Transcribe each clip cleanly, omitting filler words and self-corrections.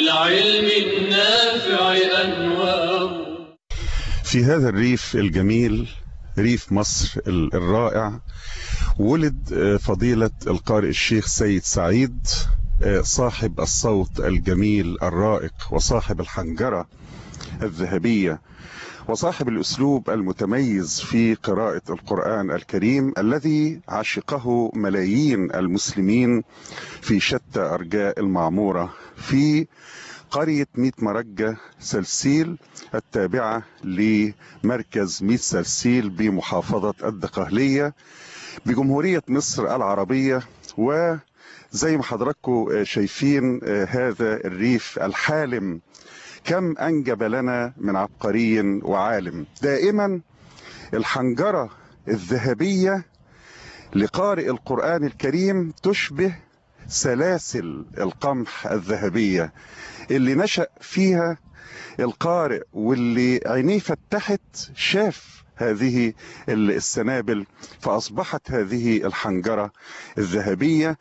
للعلم النافع أنوار. في هذا الريف الجميل، ريف مصر الرائع، ولد فضيلة القارئ الشيخ سيد سعيد، صاحب الصوت الجميل الرائق، وصاحب الحنجرة الذهبية، وصاحب الأسلوب المتميز في قراءة القرآن الكريم، الذي عشقه ملايين المسلمين في شتى أرجاء المعمورة، في قرية ميت مرجة سلسيل التابعة لمركز ميت سلسيل بمحافظة الدقهلية بجمهورية مصر العربية. وزي ما حضراتكم شايفين هذا الريف الحالم كم أنجب لنا من عبقري وعالم. دائما الحنجرة الذهبية لقارئ القرآن الكريم تشبه سلاسل القمح الذهبية اللي نشأ فيها القارئ، واللي عينيه فتحت شاف هذه السنابل فأصبحت هذه الحنجرة الذهبية.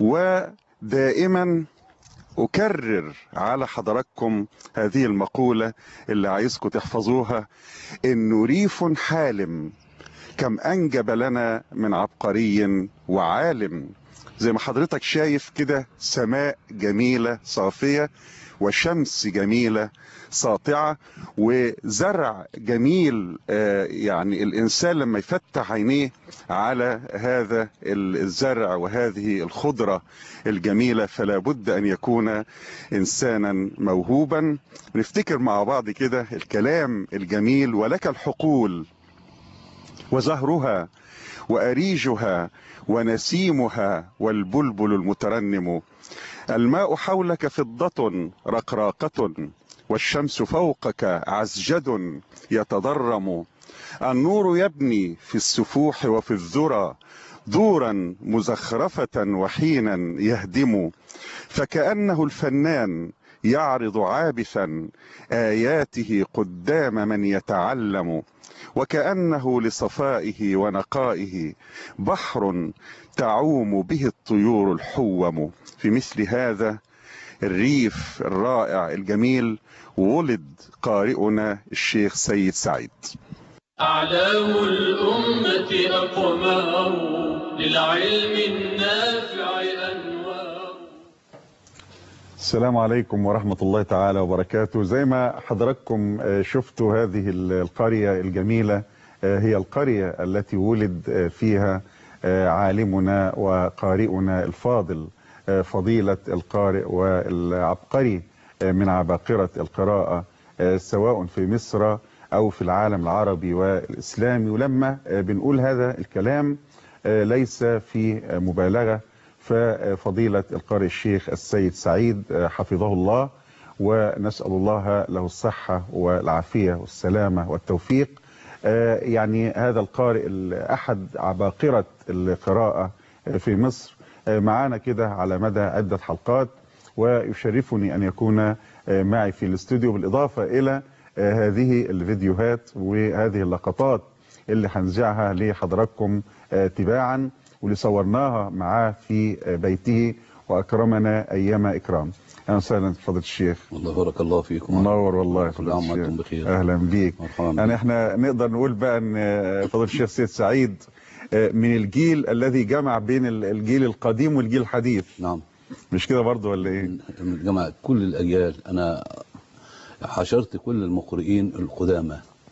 ودائما أكرر على حضراتكم هذه المقولة اللي عايزكم تحفظوها: إنه ريف حالم كم أنجب لنا من عبقري وعالم. زي ما حضرتك شايف كده، سماء جميلة صافية، وشمس جميلة ساطعة، وزرع جميل. يعني الإنسان لما يفتح عينيه على هذا الزرع وهذه الخضرة الجميلة فلا بد أن يكون إنسانا موهوبا. نفتكر مع بعض كده الكلام الجميل: ولك الحقول وزهرها وأريجها ونسيمها والبلبل المترنم، الماء حولك فضة رقراقة والشمس فوقك عزجد يتضرم، النور يبني في السفوح وفي الذرى دورا مزخرفة وحينا يهدم، فكأنه الفنان يعرض عابثا آياته قدام من يتعلم، وكأنه لصفائه ونقائه بحر تعوم به الطيور الحوم. في مثل هذا الريف الرائع الجميل ولد قارئنا الشيخ سيد سعيد. أعلام الأمة أقمار للعلم النافع أنوار. السلام عليكم ورحمة الله تعالى وبركاته. زي ما حضراتكم شفتوا هذه القرية الجميلة هي القرية التي ولد فيها عالمنا وقارئنا الفاضل فضيلة القارئ والعبقري من عباقرة القراءة سواء في مصر أو في العالم العربي والإسلامي. ولما بنقول هذا الكلام ليس في مبالغة، ففضيلة القارئ الشيخ السيد سعيد حفظه الله، ونسأل الله له الصحة والعافية والسلامة والتوفيق. يعني هذا القارئ أحد عباقرة القراءة في مصر معانا كده على مدى عدة حلقات، ويشرفني أن يكون معي في الاستوديو، بالإضافة إلى هذه الفيديوهات وهذه اللقطات اللي هنذيعها لحضراتكم تباعا، واللي صورناها معاه في بيته وأكرمنا أيام إكرام. أهلا وسهلا فضيلة الشيخ. الله بارك الله فيكم. منور والله فضيلة الشيخ. وانتم بخير. أهلا بيك. يعني احنا نقدر نقول بقى أن فضيلة الشيخ سيد سعيد من الجيل الذي جمع بين الجيل القديم والجيل الحديث. نعم. مش كده برضه ولا ايه؟ جمع كل الأجيال. أنا حشرت كل المقرئين القدامى.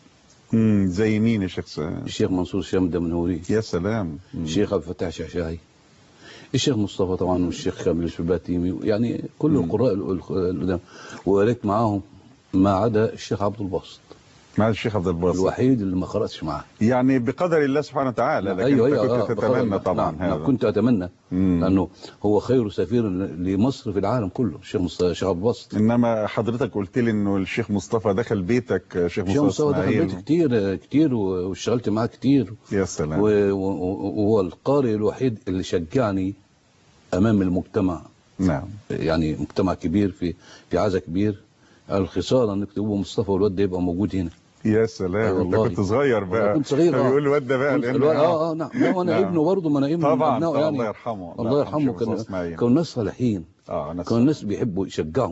زي مين يا شيخ؟ الشيخ منصور الشام الدمنهوري. يا سلام. الشيخ عبد الفتاح الشعشاعي، الشيخ مصطفى طبعا، والشيخ كامل الشباتيمي، يعني كل القراء القدامى. وقريت معاهم ما عدا الشيخ عبد الباسط. مع الشيخ عبد الباسط الوحيد اللي ما قرأتش معاه، يعني بقدر الله سبحانه وتعالى. لكن أيوة كنت تتمنى طبعا هذا. كنت أتمنى لأنه هو خير سفير لمصر في العالم كله، الشيخ عبد الباسط. إنما حضرتك قلت لي إنه الشيخ مصطفى دخل بيتك. شيخ مصطفى دخل بيتي كتير واشتغلت معاه كتير. يا سلام. وهو القارئ الوحيد اللي شجعني أمام المجتمع. نعم. يعني مجتمع كبير في عزا كبير، الخسارة انك تبقى مصطفى والواد ده يبقى موجود هنا. يا سلام. انت كنت صغير بقى. كنت صغير. بيقول الواد ده بقى نعم. لا وانا ابنه برضه، ما انا ابنه طبعا. يعني الله يرحمه. الله يرحمه. كانوا ناس صالحين. كانوا الناس بيحبوا يشجعهم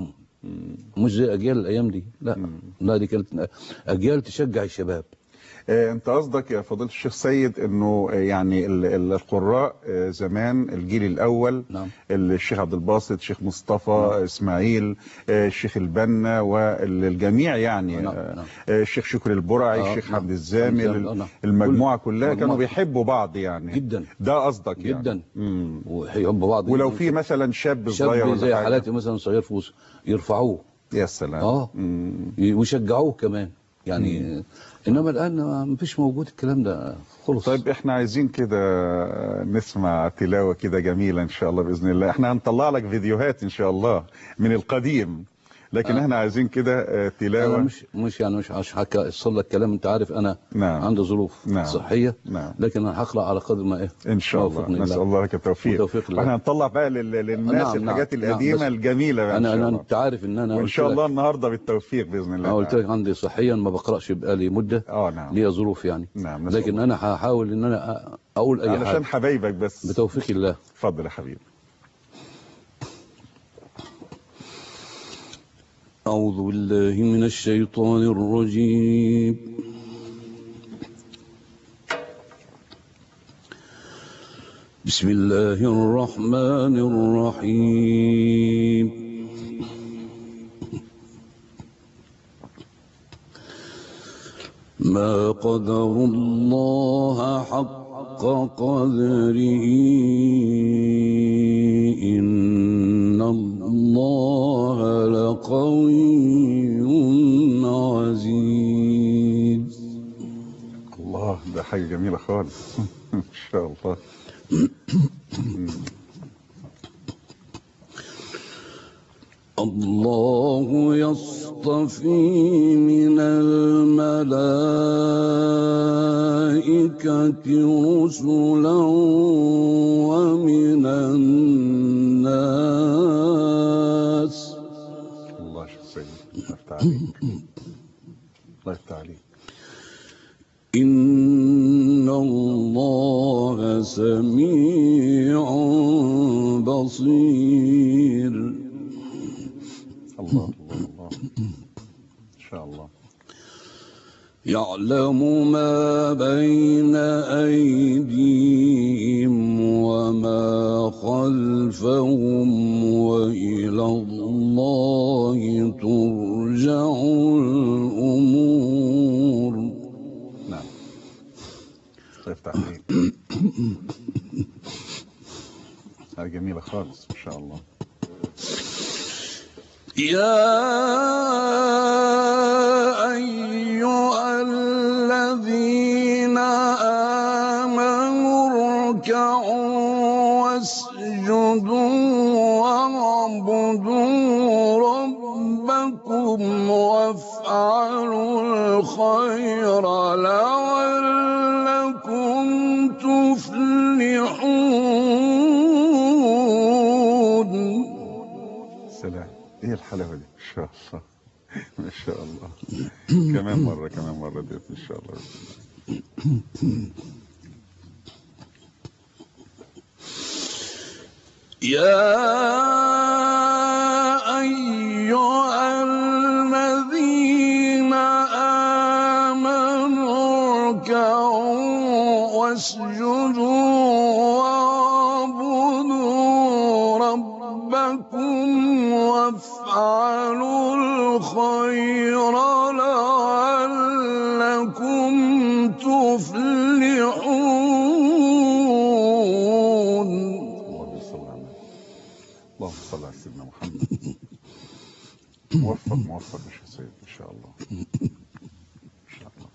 مش زي اجيال الايام دي، لا. لا، دي كانت اجيال تشجع الشباب. انت قصدك يا فضيلة الشيخ سيد انه يعني القراء زمان الجيل الاول، نعم. الشيخ عبد الباسط، الشيخ مصطفى، نعم. اسماعيل، الشيخ البنا والجميع يعني، نعم. نعم. الشيخ شكري البرعي، الشيخ نعم. حمد الزامل، نعم. المجموعة كلها كانوا مجموعة بيحبوا بعض يعني. جدا ده قصدك يعني. جدا. ويحبوا بعض ولو جدا. في مثلا شاب صغير شاب ولا زي حاجة، حالاتي مثلا صغير فوز يرفعوه. يا سلام. ويشجعوه كمان يعني. انما الان ما فيش موجود الكلام ده خلص. طيب احنا عايزين كده نسمع تلاوة كده جميلة ان شاء الله بإذن الله. احنا هنطلع لك فيديوهات ان شاء الله من القديم، لكن احنا عايزين كده تلاوة. انا مش يعني مش هوصل لك كلام. انت عارف انا نعم. عندي ظروف نعم. صحية. نعم. لكن انا هقرأ على قدر ما ان شاء الله. نسأل الله لك التوفيق. واحنا هنطلع بقى للناس الحاجات القديمة الجميلة بقى ان شاء الله. انت عارف ان انا وان شاء الله النهارده بالتوفيق باذن الله. انا قلت لك عندي صحيا ما بقراش بقالي مده. نعم. ليا ظروف يعني. نعم. لكن انا هحاول ان انا اقول اي حاجه علشان حبايبك بس. بتوفيق الله. اتفضل يا حبيبي. أعوذ بالله من الشيطان الرجيم. بسم الله الرحمن الرحيم. ما قدروا الله حق قدره إن الله لقوي عزيز. الله، ده حاجة جميلة خالص. ان شاء الله. الله يصطفي من الملائكة رسلا ومن الناس. الله شخصيا. الله يفتح عليك. الله يفتح عليك. إن الله سميع بصير. الله الله الله. إن شاء الله. يعلم ما بين أيديهم وما خلفهم وإلى الله ترجع الأمور. نعم. يفتح عليك. هذه جميلة خالص إن شاء الله. يا أيها الذين آمنوا اركعوا واسجدوا واعبدوا ربكم وافعلوا الخير لعلكم تفلحون. سلام. ايه الحلاوة دي؟ ان شاء الله. ما شاء الله. كمان مرة ديت ان شاء الله. يا أيها الذين آمنوا اركعوا واسجدوا واعبدوا ربكم وافعلوا الخير لعلكم تفلحون. اللهم صل على سيدنا محمد. موفق يا شيخ سيد ان شاء الله. ان شاء الله.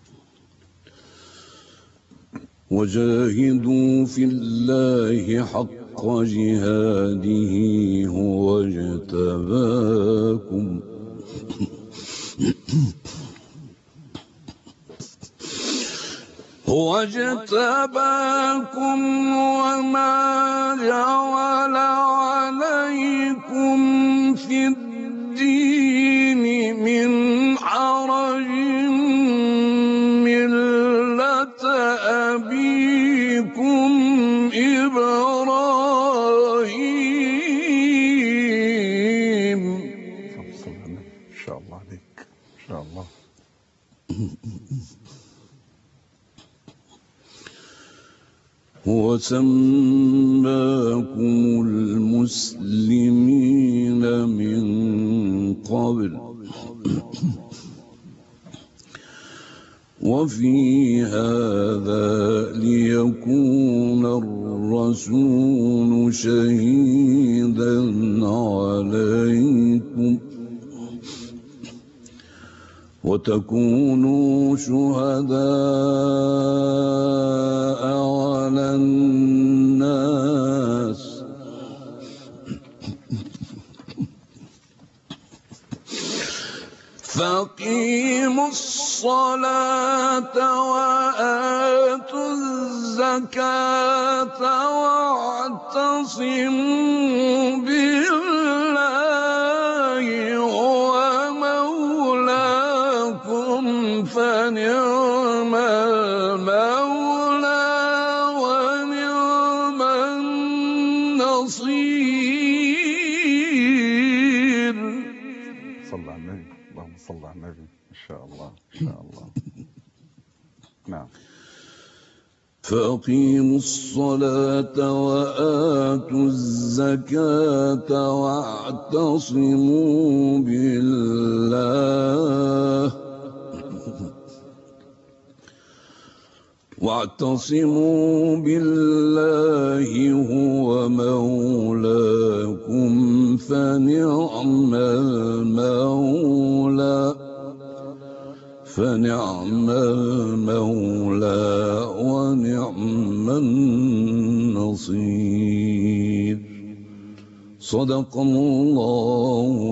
وجاهدوا في الله حق جهاده هو اجتباكم وما جعل عليكم في الدين من حرج ملة أبيكم إبراهيم. شاء الله عليك، ما شاء الله. هو سماكم المسلمين من قبل وفي هذا ليكون الرسول شهيدا عليكم وتكونوا شهداء على الناس فأقيموا الصلاة وآتوا الزكاة واعتصموا بالله هو مولاكم فنعم المولى ونعم النصير. صلى على النبي، اللهم صل على النبي. ان شاء الله ان شاء الله. نعم. فأقيموا الصلاة وآتوا الزكاة واعتصموا بالله هو مولاكم فنعم المولى ونعم النصير. صدق الله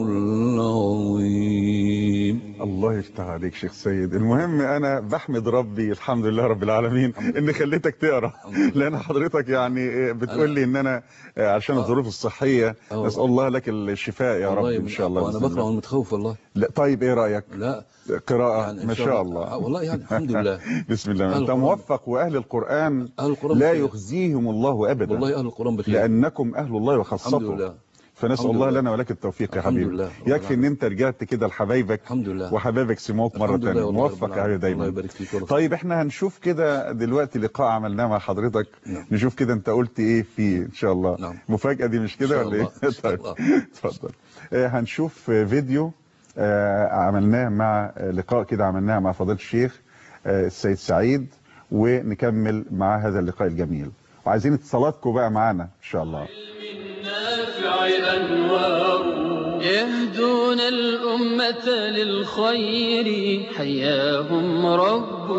العظيم. الله يفتح عليك شيخ سيد. المهم انا بحمد ربي الحمد لله رب العالمين ان خليتك تقرا، لان حضرتك يعني بتقول لي ان انا عشان الظروف الصحيه نسال الله لك الشفاء يا رب ان شاء الله. وانا بقرا وانا متخوف والله. لا طيب ايه رايك؟ لا قراءه يعني ما شاء الله والله يعني الحمد لله. بسم الله. انت موفق، واهل القران لا يخزيهم الله ابدا. والله اهل القران بخير لانكم اهل الله وخاصته. الحمد لله. فنسأل الله لنا ولك التوفيق يا حبيبي. يكفي ان انت رجعت كده لحبايبك الحمد لله، وحبايبك سموك مرة تانية. موفق يا حبيبي دايما. الله يبارك فيك. طيب احنا هنشوف كده دلوقتي لقاء عملناه مع حضرتك. نعم. نشوف كده انت قلت ايه فيه ان شاء الله. نعم. مفاجأة دي مش كده ولا ايه؟ طيب اتفضل. هنشوف فيديو عملناه مع لقاء كده عملناه مع فضيلة الشيخ السيد سعيد، ونكمل مع هذا اللقاء الجميل. وعايزين اتصالاتكم بقى معانا ان شاء الله. النافع أنوار يهدون الأمة للخير حياهم رب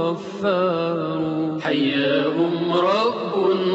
غفار حياهم رب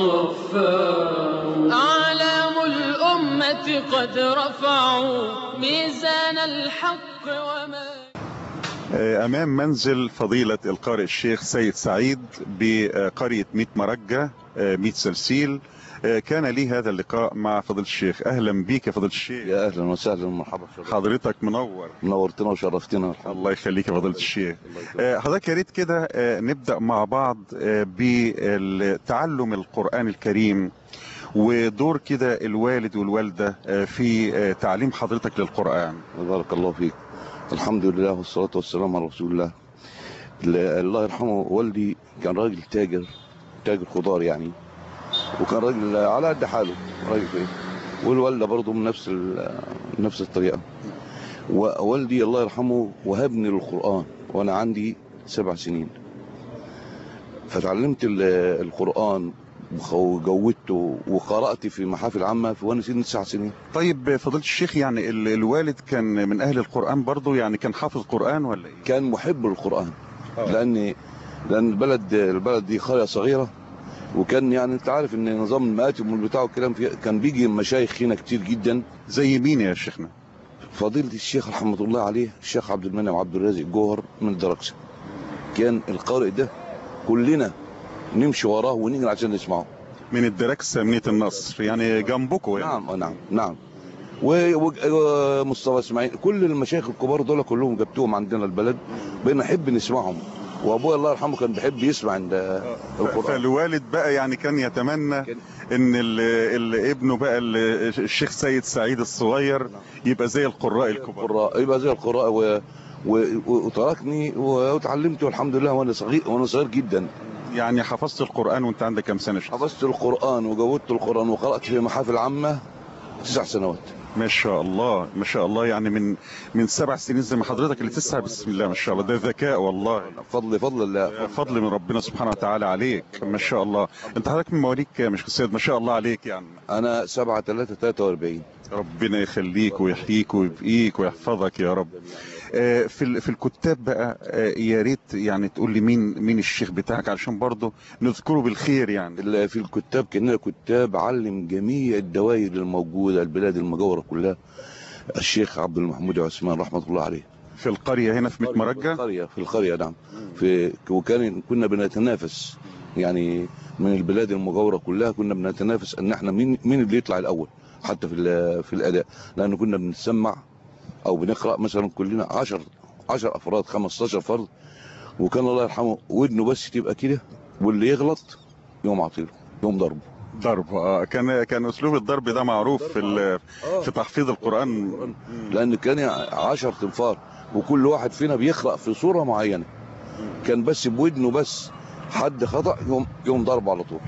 غفار. أعلام الأمة قد رفعوا ميزان الحق وما أمام منزل فضيلة القارئ الشيخ سيد سعيد بقرية ميت مرجة ميت سلسيل. كان لي هذا اللقاء مع فضيلة الشيخ. أهلا بيك يا فضيلة الشيخ. يا أهلا وسهلا ومرحبا. حضرتك منور. منورتنا وشرفتنا. الله يخليك يا فضيلة الشيخ. حضرتك يا ريت كده نبدأ مع بعض بتعلم القرآن الكريم ودور كده الوالد والوالدة في تعليم حضرتك للقرآن. بارك الله فيك. الحمد لله والصلاة والسلام على رسول الله. الله يرحمه والدي كان راجل تاجر خضار يعني، وكان راجل على قد حاله راجل فيه، والوالدة برضه من نفس الطريقة. ووالدي الله يرحمه وهبني للقرآن وأنا عندي 7 سنين، فتعلمت القرآن وجودته وقرأت في محافل عامة وانا سني 9 سنين. طيب فضيلة الشيخ يعني الوالد كان من أهل القرآن برضه، يعني كان حافظ قرآن ولا إيه؟ كان محب للقرآن. لأن البلد دي قرية صغيرة، وكان يعني انت عارف ان نظام المآتم والبتاع والكلام فيه كان بيجي مشايخ هنا كتير جدا. زي مين يا شيخنا؟ فضيلة الشيخ رحمة الله عليه الشيخ عبد المنعم عبد الرازق جوهر من الدركسة. كان القارئ ده كلنا نمشي وراه ونجري عشان نسمعه. من الدركسة منية النصر يعني جنبكم يعني. نعم. ومصطفى اسماعيل، كل المشايخ الكبار دول كلهم جبتوهم عندنا البلد، بقينا نحب نسمعهم وابويا الله يرحمه كان بيحب يسمع عند القران. فالوالد بقى يعني كان يتمنى ان ابنه بقى الشيخ سيد سعيد الصغير يبقى زي القراء الكبار، يبقى زي القراء وتركني وتعلمت والحمد لله وانا صغير جدا. يعني حفظت القرآن وانت عندك كام سنة؟ حفظت القرآن وجودت القرآن وقرأت في محافل عامة 9 سنوات. ما شاء الله ما شاء الله، يعني من 7 سنين زي ما حضرتك اللي 9. بسم الله ما شاء الله، ده ذكاء والله. فضل الله، فضل من ربنا سبحانه وتعالى عليك. ما شاء الله. انت حضرتك من مواليد كام يا شيخ سيد؟ ما شاء الله عليك. يعني انا 7/3/43. ربنا يخليك ويحييك ويبقيك ويحفظك يا رب. في الكتاب بقى، يا ريت يعني تقول لي مين الشيخ بتاعك علشان برضه نذكره بالخير. يعني في الكتاب كنا كتاب علم جميع الدوائر الموجوده البلاد المجاوره كلها الشيخ عبد المحمود عثمان رحمه الله عليه. في القريه هنا في بيت مرجة؟ في القريه نعم. كنا بنتنافس يعني من البلاد المجاوره كلها، كنا بنتنافس ان احنا مين اللي يطلع الاول حتى في الاداء، لان كنا بنسمع او بنقرا مثلا كلنا 10 افراد 15 فرد، وكان الله يرحمه ودنه بس تبقى كده، واللي يغلط يوم عطيله يوم ضربه. كان اسلوب الضرب ده معروف في تحفيظ القران، لان كان 10 تنفار وكل واحد فينا بيقرا في صوره معينه، كان بس بودنه بس حد خطا يوم ضربه على طول.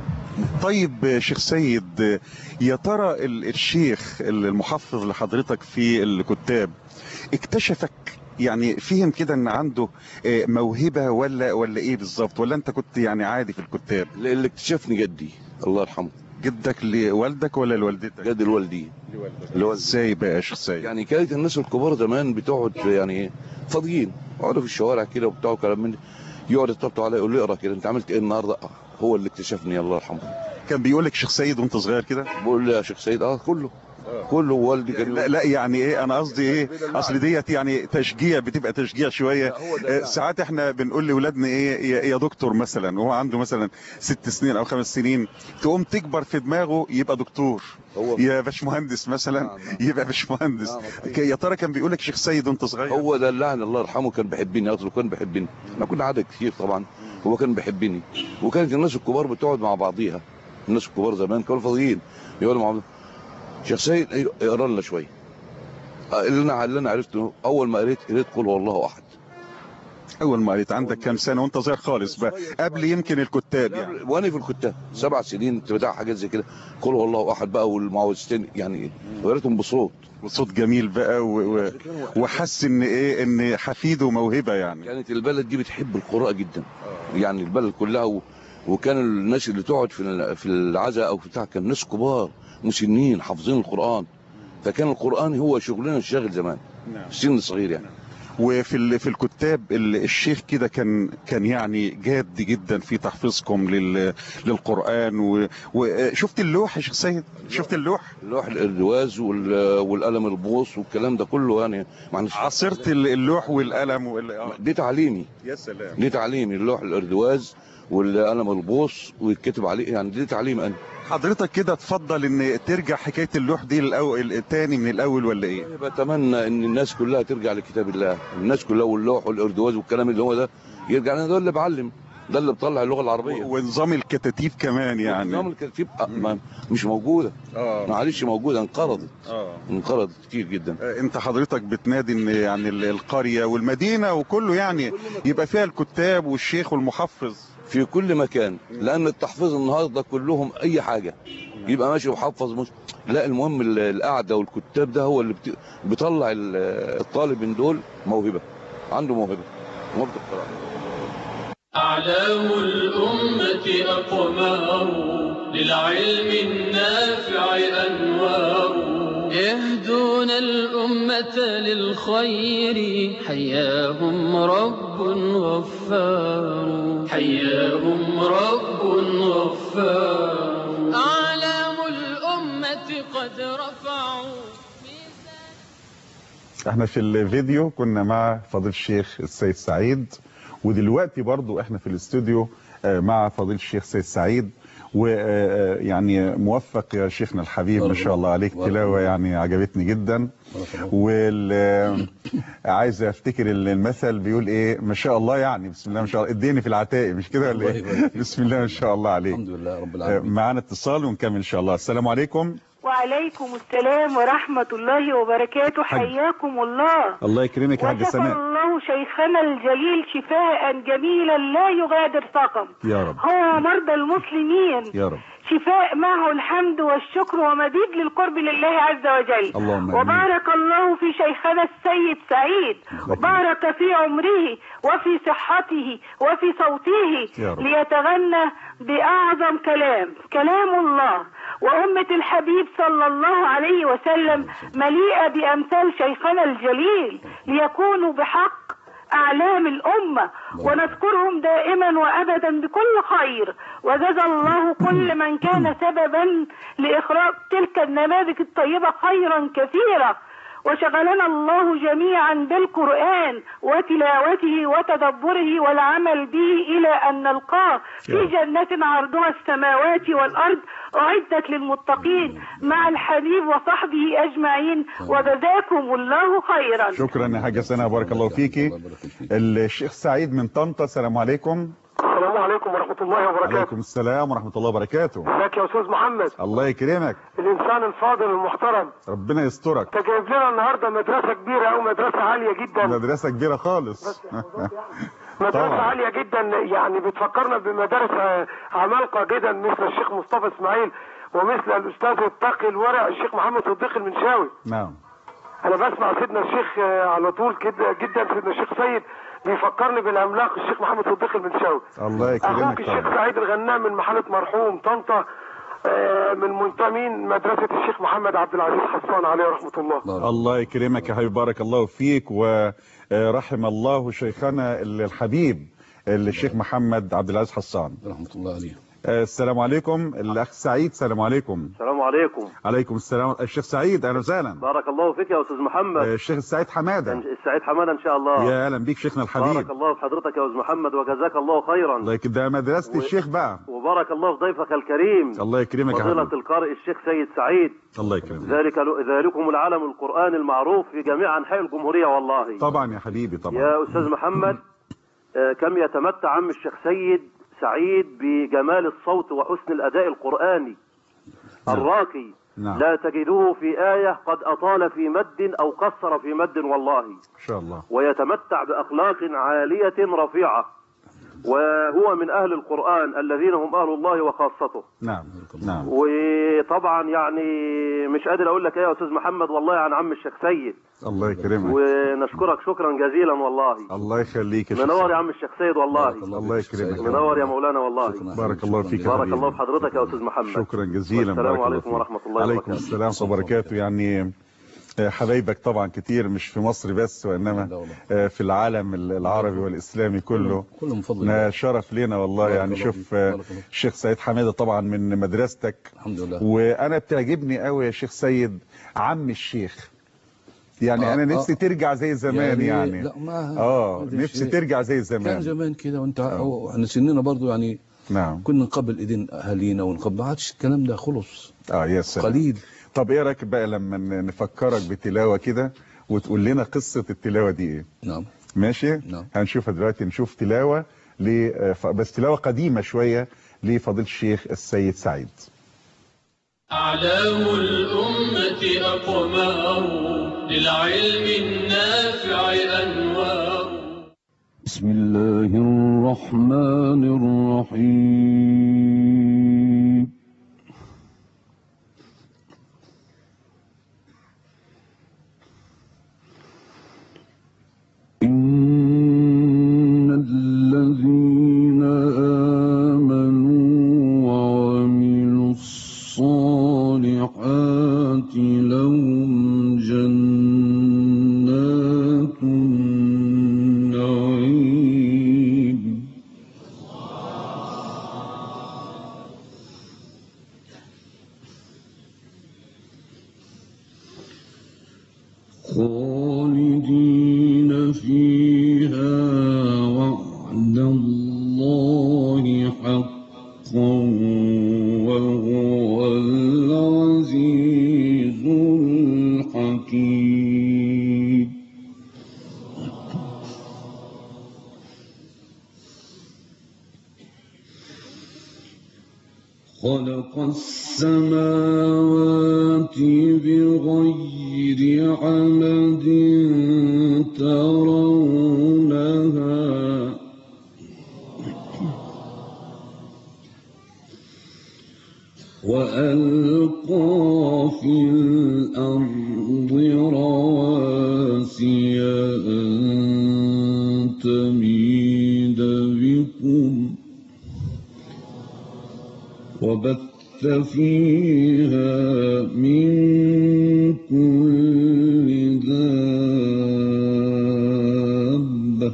طيب شيخ سيد، يا ترى الشيخ المحفظ لحضرتك في الكتاب اكتشفك، يعني فهم كده ان عنده موهبة ولا ايه بالظبط، ولا انت كنت يعني عادي في الكتاب؟ اللي اكتشفني جدي الله يرحمه. جدك لوالدك ولا لوالدتك؟ جد الوالدي. ازاي بقى يا شيخ سيد؟ يعني كانت الناس الكبار زمان بتقعد يعني فاضيين، يقعدوا في الشوارع كده وبتاع كلام من ده، يقعد يطبطب عليا يقول لي اقرا كده انت عملت ايه النهارده. هو اللي اكتشفني الله يرحمه. كان بيقول لك شيخ سيد وانت صغير كده؟ بقول لي يا شيخ سيد كله والدي كان لا يعني ايه، انا قصدي ايه، اصل ديت يعني تشجيع، بتبقى تشجيع شويه. ساعات احنا بنقول لاولادنا ايه يا دكتور مثلا، وهو عنده مثلا 6 سنين او 5 سنين، تقوم تكبر في دماغه يبقى دكتور، يا باشمهندس مثلا يبقى باشمهندس. يا ترى كان بيقول لك شيخ سيد وانت صغير؟ هو ده اللي الله يرحمه كان بيحبني، اصله كان بيحبني، احنا كنا عدد كتير طبعا، هو كان بيحبني. وكانت الناس الكبار بتقعد مع بعضيها، الناس الكبار زمان كانوا فاضيين يقعدوا مع بعض، شيخ سيد اقرا لنا شويه. اللي انا عرفته اول ما قريت قل هو الله احد. اول ما قريت عندك كام سنه وانت صغير خالص بقى، قبل يمكن الكتاب يعني؟ وانا في الكتاب 7 سنين بتاع حاجات زي كده، قل هو الله احد بقى والمعوذتين، يعني قريتهم بصوت جميل بقى وحس ان حفيده موهبه. يعني كانت البلد دي بتحب القراءه جدا، يعني البلد كلها وكان الناس اللي تقعد في العزاء او في بتاع كان ناس كبار مسنين حافظين القران، فكان القران هو شغلنا الشاغل زمان. نعم. سن صغير يعني. وفي الكتاب الشيخ كده كان يعني جاد جدا في تحفيظكم للقرآن. وشفت اللوح يا شيخ سيد؟ شفت اللوح الإردواز والقلم البوص والكلام ده كله يعني. عصرت اللوح والقلم دي تعليمي. يا سلام. دي تعليمي، اللوح الإردواز والقلم البوص ويتكتب عليه، يعني دي تعليم انا. حضرتك كده تفضل ان ترجع حكايه اللوح دي الثاني من الاول ولا ايه؟ بتمنى ان الناس كلها ترجع لكتاب الله، الناس كلها واللوح والاردواز والكلام اللي هو ده يرجع لنا، ده اللي بعلم، ده اللي بيطلع اللغه العربيه. ونظام الكتاتيب كمان يعني. نظام الكتاتيب مش موجوده. معلش موجوده، انقرضت كتير جدا. انت حضرتك بتنادي ان يعني القريه والمدينه وكله يعني يبقى فيها الكتاب والشيخ والمحفظ في كل مكان، لان التحفيظ النهارده كلهم اي حاجه يبقى ماشي وحفظ لا، المهم القعده والكتاب ده هو اللي بيطلع الطالب من دول موهبه، عنده موهبه القراءه. أعلام الأمة أقمار للعلم النافع أنوار يهدون الأمة للخير حياهم رب غفار حياهم رب غفار أعلام الأمة قد رفعوا. احنا في الفيديو كنا مع فضيلة الشيخ السيد سعيد، ودلوقتي برضو احنا في الاستوديو مع فضيلة الشيخ سيد سعيد، ويعني موفق يا شيخنا الحبيب ما شاء الله عليك، تلاوة يعني عجبتني جدا. وعايز افتكر المثل بيقول ايه، ما شاء الله يعني بسم الله ما شاء الله، اديني في العتاق، مش كده ولا ايه؟ بسم الله ما شاء الله عليك. الحمد لله رب العالمين. معانا اتصال ونكمل ان شاء الله. السلام عليكم. وعليكم السلام ورحمة الله وبركاته. حياكم الله. الله يكرمك يا حاجة سناء. وشفى الله شيخنا الجليل شفاء جميلا لا يغادر سقم يا رب. هو مرضى المسلمين يا رب. شفاء معه الحمد والشكر ومزيد للقرب لله عز وجل. اللهم وبارك الله في شيخنا السيد سعيد، وبارك في عمره وفي صحته وفي صوته ليتغنى بأعظم كلام الله. وأمة الحبيب صلى الله عليه وسلم مليئة بأمثال شيخنا الجليل ليكونوا بحق أعلام الأمة، ونذكرهم دائما وأبدا بكل خير. وجزى الله كل من كان سببا لإخراج تلك النماذج الطيبة خيرا كثيرا. وشغلنا الله جميعا بالقرآن وتلاوته وتدبره والعمل به إلى أن نلقاه في جنة عرضها السماوات والأرض أعدت للمتقين مع الحبيب وصحبه أجمعين. وجزاكم الله خيرا. شكرا يا حاجة سناء، بارك الله فيكي. الشيخ سعيد من طنطا، السلام عليكم. السلام عليكم ورحمة الله وبركاته. وعليكم السلام ورحمة الله وبركاته. ازيك يا أستاذ محمد؟ الله يكرمك. الإنسان الفاضل المحترم. ربنا يسترك. انت جايب لنا النهارده مدرسة كبيرة أو مدرسة عالية جدا. مدرسة كبيرة خالص. مدرسة عالية جدا، يعني بتفكرنا بمدارس عمالقة جدا مثل الشيخ مصطفى إسماعيل ومثل الأستاذ التقي الورع الشيخ محمد صديق المنشاوي. نعم. أنا بسمع سيدنا الشيخ على طول كده جدا. سيدنا الشيخ سيد بيفكرني بالعملاق الشيخ محمد صديق المنشاوي. الله يكرمك. أخوك الشيخ سعيد الغنام من محلة مرحوم طنطا، من منتمين مدرسة الشيخ محمد عبد العزيز حسان عليه رحمة الله. الله يكرمك يا حبيبي، بارك الله فيك. ورحم الله شيخنا الحبيب الشيخ محمد عبد العزيز حسان رحمة الله عليه. السلام عليكم. الأخ سعيد، السلام عليكم. السلام عليكم. عليكم السلام. الشيخ سعيد أهلا وسهلا. بارك الله فيك يا أستاذ محمد. الشيخ السعيد حمادة. السعيد حمادة إن شاء الله. يا أهلا بيك شيخنا الحبيب. بارك الله في حضرتك يا أستاذ محمد وجزاك الله خيرا. الله يكرمك. ده مدرسة الشيخ بقى. وبارك الله في ضيفك الكريم. الله يكرمك يا فضيلة القارئ الشيخ سيد سعيد. الله يكرمك. ذلكم العالم القرآن المعروف في جميع أنحاء الجمهورية والله. طبعا يا حبيبي طبعا. يا أستاذ محمد، كم يتمتع عم الشيخ سيد سعيد بجمال الصوت وحسن الأداء القرآني الراقي. نعم. لا تجده في آية قد أطال في مد أو قصر في مد والله. إن شاء الله. ويتمتع بأخلاق عالية رفيعة، وهو من أهل القرآن الذين هم أهل الله وخاصته. نعم نعم. وطبعا يعني مش قادر أقول لك إيه يا أستاذ محمد والله عن عم الشيخ سيد. الله يكرمك. ونشكرك شكرا جزيلا والله. الله يخليك يا شيخ. منور يا عم الشيخ سيد والله. الله يكرمك. منور يا مولانا والله. بارك الله فيك. بارك الله في حضرتك يا أستاذ محمد. شكرا جزيلا. السلام عليكم ورحمة الله وبركاته. عليكم السلام وبركاته. يعني حبايبك طبعا كتير، مش في مصر بس وإنما في العالم العربي والإسلامي كله. شرف لنا والله. يعني شوف الشيخ سيد حمادة طبعا من مدرستك الحمد لله. وأنا بتعجبني قوي يا شيخ سيد عم الشيخ. يعني أنا نفسي ترجع زي زمان يعني لا ما نفسي ترجع زي زمان. كان زمان كده وانت احنا سننا برضو يعني. نعم. كنا نقبل ايدين اهالينا ونقبل، ما عادش الكلام ده خلص. يا سلام. قليل. طب ايه رايك بقى لما نفكرك بتلاوه كده وتقول لنا قصه التلاوه دي ايه؟ نعم. ماشي؟ نعم. هنشوفها دلوقتي. نشوف تلاوه بس تلاوه قديمه شويه لفضيله الشيخ السيد سعيد. أعلام الأمة أقمار للعلم النافع أنوار. بسم الله الرحمن الرحيم. إن الذين آمنوا وعملوا الصالحات لهم جنات النعيم خلق السماوات بغير عمد ترونها وألقى في الأرض رواسي أن تميد بكم وبث فيها من كل دابة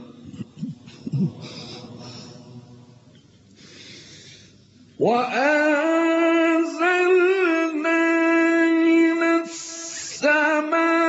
وأنزلنا من السماء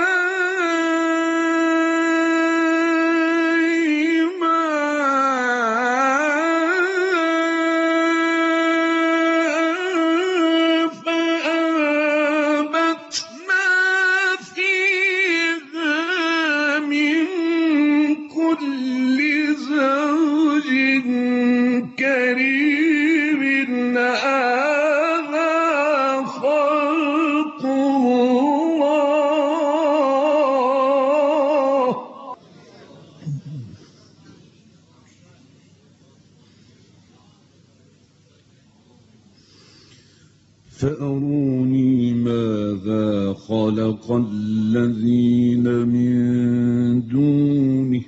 فأروني ماذا خلق الذين من دونه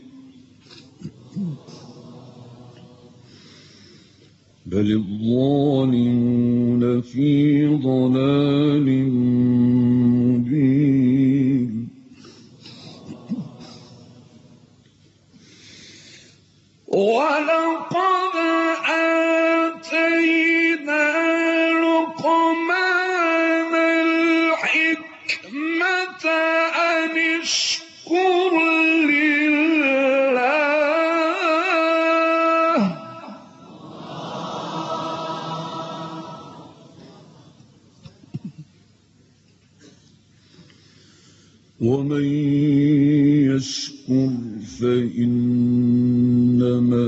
بل الظالمون في ضلال مبين ولقد آتينا لقمان الحكمة أن اشكر لله ومن يشكر فإنما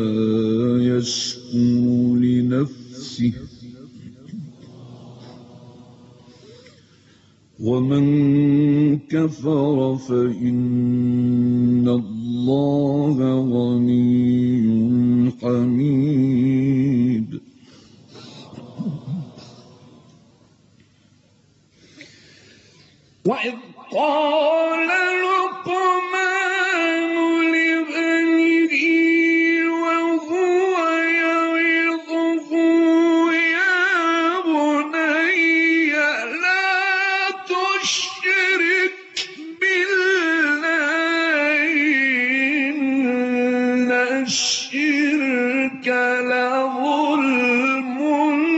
يشكر لنفسه ومن كفر فإن الله غني حميد وإذ قال لقمان لابنه وهو يعظه يا بني لا تشرك بالله إن الشرك لظلم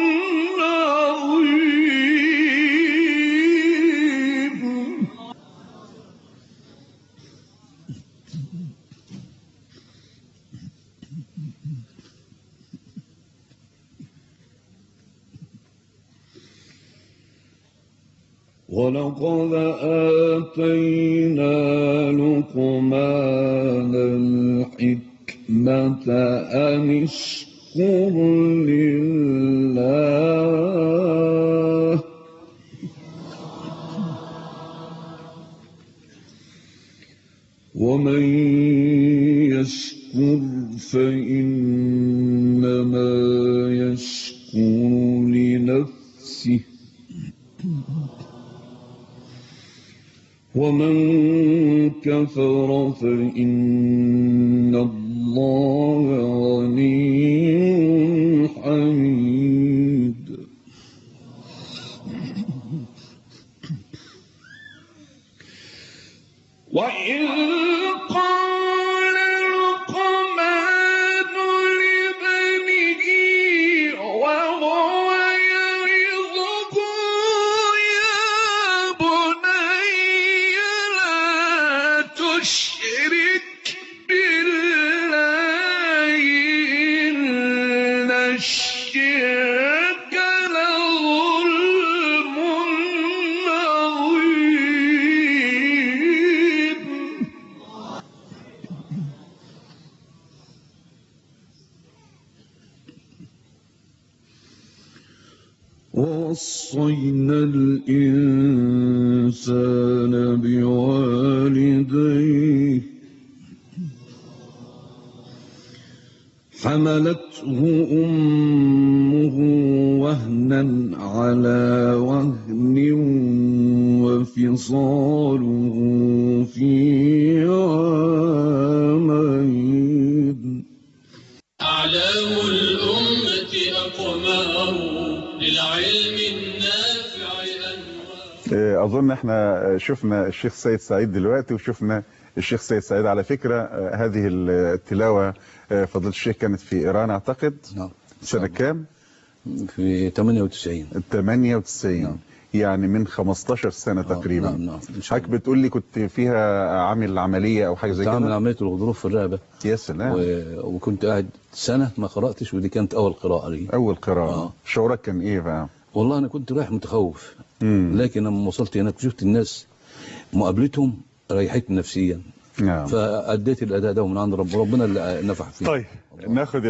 عظيم ولقد آتينا لقمان الحكمة أن اشكر لله ومن يشكر فإنما يشكر لنفسه ومن كفر فإن الله غني حميد وإذ قال لقمان لابنه وهو يعظه يا بني لا تشرك بالله إن الشرك لظلم عظيم ووصينا الإنسان بوالديه حملته أمه وهنا على وهن وفصاله في عامين. أعلام الأمة أقمار للعلم النافع أنوار. أظن احنا شفنا الشيخ سيد سعيد دلوقتي وشفنا الشيخ سيد سعيد. على فكرة هذه التلاوة فضيلة الشيخ كانت في إيران أعتقد. نعم. سنة كام؟ في 98. 98. نعم. يعني من 15 سنة تقريبا. نعم. حضرتك بتقول لي كنت فيها عامل عملية أو حاجة زي كده؟ عامل عملية الغضروف في الرقبة. يا سلام. وكنت قاعد سنة ما قرأتش، ودي كانت أول قراءة لي. أول قراءة. شعورك كان إيه بقى؟ والله أنا كنت رايح متخوف. لكن لما وصلت هناك وشفت الناس مقابلتهم ريحتني نفسيا. نعم. فأديت الأداء ده من عند ربنا اللي نفع فيه. طيب ناخد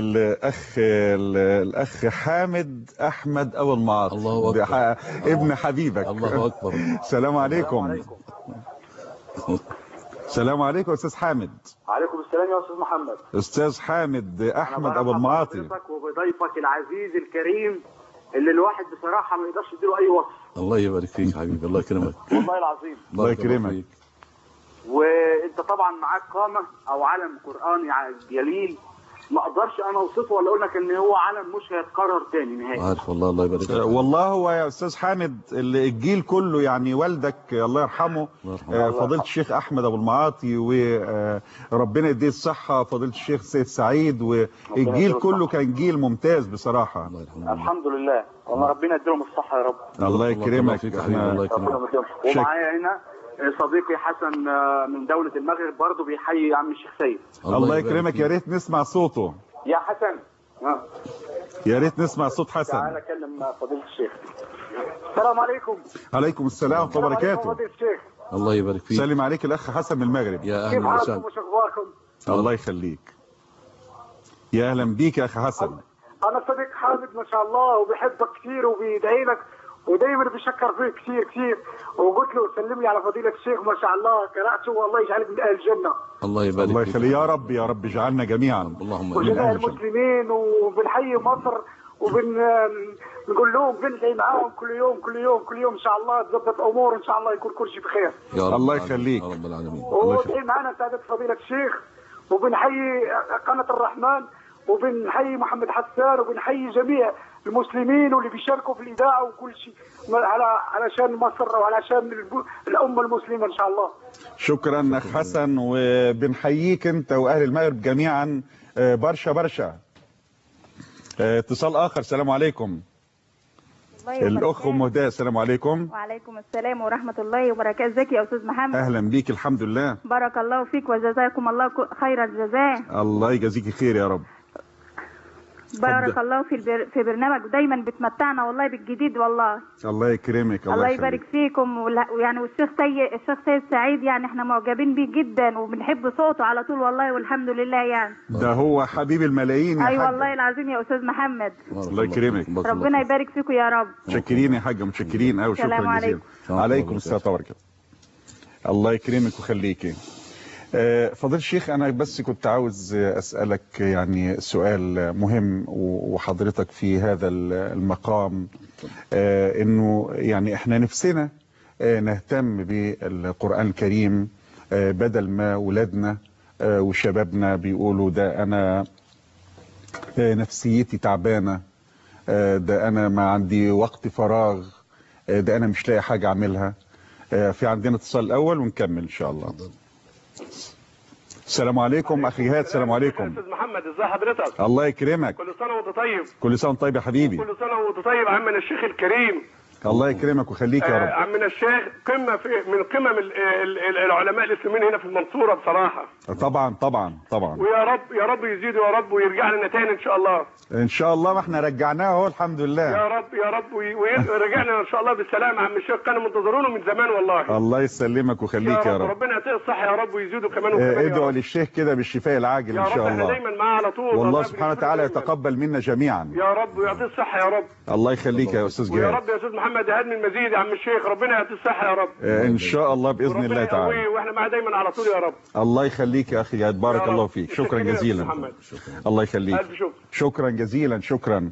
الأخ حامد أحمد أبو المعاطي. الله أكبر. ابن حبيبك. الله أكبر. السلام عليكم. السلام عليكم أستاذ حامد. عليكم السلام يا أستاذ محمد. أستاذ حامد أحمد أبو المعاطي. وبضيفك العزيز الكريم اللي الواحد بصراحة ما يقدرش يديله أي وصف. الله يبارك فيك حبيبي، الله يكرمك. والله العظيم. الله يكرمك. وانت طبعا معاك قامة او علم قرآني جليل ما اقدرش انا اوصفه ولا اقول لك ان هو علم مش هيتكرر تاني نهائي. عارف والله. الله يبارك فيك. والله هو يا استاذ حامد الجيل كله، يعني والدك الله يرحمه فضيلة الشيخ احمد ابو المعاطي، وربنا يديه الصحة فضيلة الشيخ سيد سعيد، والجيل كله كان جيل ممتاز بصراحة. الحمد لله. والله ربنا يديلهم الصحة يا رب. الله يكرمك. الله يكرمك. ومعايا هنا صديقي حسن من دولة المغرب برضه بيحيي عم الشيخ سيد. الله يكرمك. يا ريت نسمع صوته. يا حسن. يا ريت نسمع صوت حسن. تعالى كلم فضيلة الشيخ. السلام عليكم. عليكم السلام ورحمة الله وبركاته. الله يبارك فيك. سلم عليك الأخ حسن من المغرب. يا أهلا وسهلا. كيف أخباركم؟ الله يخليك. يا أهلا بيك يا أخ حسن. أنا صديق حامد ما شاء الله وبيحبك كثير وبيدعي لك ودايما بيشكر فيك كثير كثير، وقلت له سلم لي على فضيلة الشيخ ما شاء الله قرأته والله يجعلك من أهل الجنة. الله يبارك فيك. الله يخليه يا رب. يا رب اجعلنا جميعا. اللهم وجميع المسلمين، وبنحيي مصر وبنقول لهم بندعي معاهم كل يوم كل يوم كل يوم ان شاء الله تظبط امور ان شاء الله يكون كل شيء بخير. يا رب. الله يخليك. يا رب العالمين. وادعي معنا سعادة فضيلة الشيخ، وبنحيي قناة الرحمن، وبنحيي محمد حسان، وبنحيي جميع المسلمين واللي بيشاركوا في الإذاعة وكل شيء علشان مصر وعلشان الأمة المسلمة إن شاء الله. شكرا أخ حسن، وبنحييك أنت وأهل المغرب جميعا برشا برشا. اتصال آخر. السلام عليكم. الأخ أم هدى. السلام عليكم. وعليكم السلام ورحمة الله وبركاته. ازيك يا أستاذ محمد؟ أهلا بيك. الحمد لله. بارك الله فيك وجزاكم الله خير الجزاء. الله يجازيك خير يا رب. بارك الله في برنامج دايما بتمتعنا والله بالجديد والله. الله يكرمك. الله يبارك فيكم. ويعني والشيخ سيد سعيد يعني احنا معجبين بيه جدا وبنحب صوته على طول والله والحمد لله. يعني ده هو حبيب الملايين يا حاج. اي والله العظيم يا استاذ محمد. الله يكرمك. ربنا يبارك فيكم يا رب. متشكرين يا حاجه. متشكرين قوي. شكرا جزيلا. عليكم السلام ورحمه الله. الله يكرمك ويخليكي. فضيلة الشيخ أنا بس كنت عاوز أسألك يعني سؤال مهم، وحضرتك في هذا المقام إنه يعني إحنا نفسنا نهتم بالقرآن الكريم، بدل ما ولادنا وشبابنا بيقولوا ده أنا نفسيتي تعبانة، ده أنا ما عندي وقت فراغ، ده أنا مش لاقي حاجة أعملها. في عندنا اتصال الأول ونكمل إن شاء الله. السلام عليكم اخي جهاد. السلام عليكم. استاذ محمد ازي حضرتك؟ الله يكرمك. كل سنه وانت طيب. كل سنه وانت طيب يا حبيبي. كل سنه وانت طيب عمنا الشيخ الكريم. الله يكرمك ويخليك يا رب. عمنا الشيخ قمه من قمم العلماء الاسلاميين هنا في المنصوره بصراحه. طبعا طبعا طبعا. ويا رب يا رب يزيده يا رب ويرجع لنا تاني ان شاء الله. ان شاء الله، ما احنا رجعناه اهو الحمد لله. يا رب يا رب ويرجعنا ان شاء الله بالسلامه. عم الشيخ كانوا منتظرونه من زمان والله. الله يسلمك ويخليك يا رب. ربنا يعطيه الصحه يا رب ويزيده كمان وكمان. ادعوا للشيخ كده بالشفاء العاجل ان شاء الله. يا رب احنا دايما معاه على طول. والله سبحانه وتعالى يتقبل منا جميعا. يا رب ويعطيه الصحه يا رب. الله يخليك يا استاذ جهاد. ويا رب يا استاذ محمد هاد من المزيد يا عم الشيخ، ربنا يعطيه الصحه يا رب. ان شاء الله باذن الله تعالى. واحنا معاه دايما على طول يا رب. الله يخليك يا اخي جهاد، بارك الله فيك. شكرا جزيلا. الله يخليك. شكرا جزيلا. شكرا.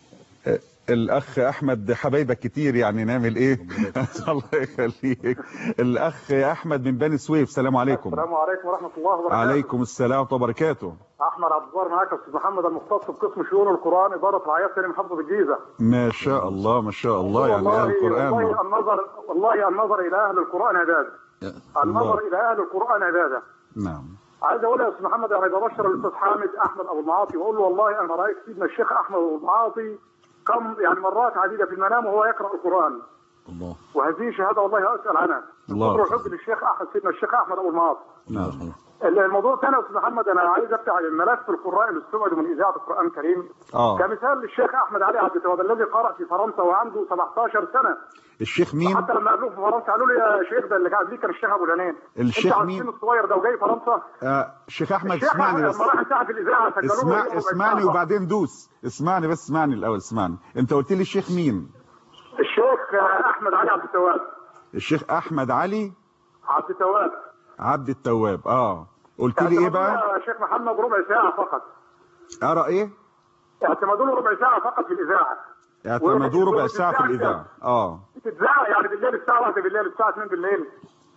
الاخ احمد حبايبك كتير يعني نعمل ايه؟ الله يخليك. الاخ احمد من بني سويف. السلام عليكم. السلام عليكم ورحمه الله وبركاته. عليكم السلام ورحمه الله وبركاته. احمد عبد الجبار معاك يا استاذ محمد، المختص بقسم شؤون القران اداره رعايات سليم محافظه الجيزه. ما شاء الله ما شاء الله. يعني اهل القران والله النظر الى اهل القران عباده. النظر الى اهل القران عباده. نعم. عايز اقول يا استاذ محمد، يعني ببشر الاستاذ حامد احمد ابو المعاطي واقول له والله انا رايت سيدنا الشيخ احمد ابو المعاطي كم يعني مرات عديده في المنام وهو يقرا القران. الله. وهذه شهاده والله اسال عنها. الله. حب للشيخ احمد سيدنا الشيخ احمد ابو المعاطي. نعم. الموضوع الثاني يا استاذ محمد، انا عايز افتح الملف القراء اللي استبعدوا من اذاعه القران الكريم. كمثال للشيخ احمد علي عبد التواب الذي قرأ في فرنسا وعنده 17 سنه. الشيخ مين؟ حتى لما قابلوه في فرنسا قالوا لي يا شيخ ده اللي قاعد ليه كان الشيخ ابو العنين. الشيخ مين؟ انت الصغير ده وجاي فرنسا. الشيخ احمد اسمعني بس. لما راح ساعه في الاذاعه اسمعني وبعدين دوس. اسمعني بس، اسمعني الاول اسمعني. انت قلت لي الشيخ مين؟ الشيخ احمد علي عبد التواب. الشيخ احمد علي عبد التواب. عبد التواب. قلت لي ايه بقى؟ يا شيخ محمد ربع ساعه فقط. ارى ايه؟ اعتمدوا له ربع ساعه فقط في الاذاعه. اعتمدوا ربع ساعه في الاذاعه. تتذاع يعني بالليل الساعه 1 بالليل الساعه 2 بالليل.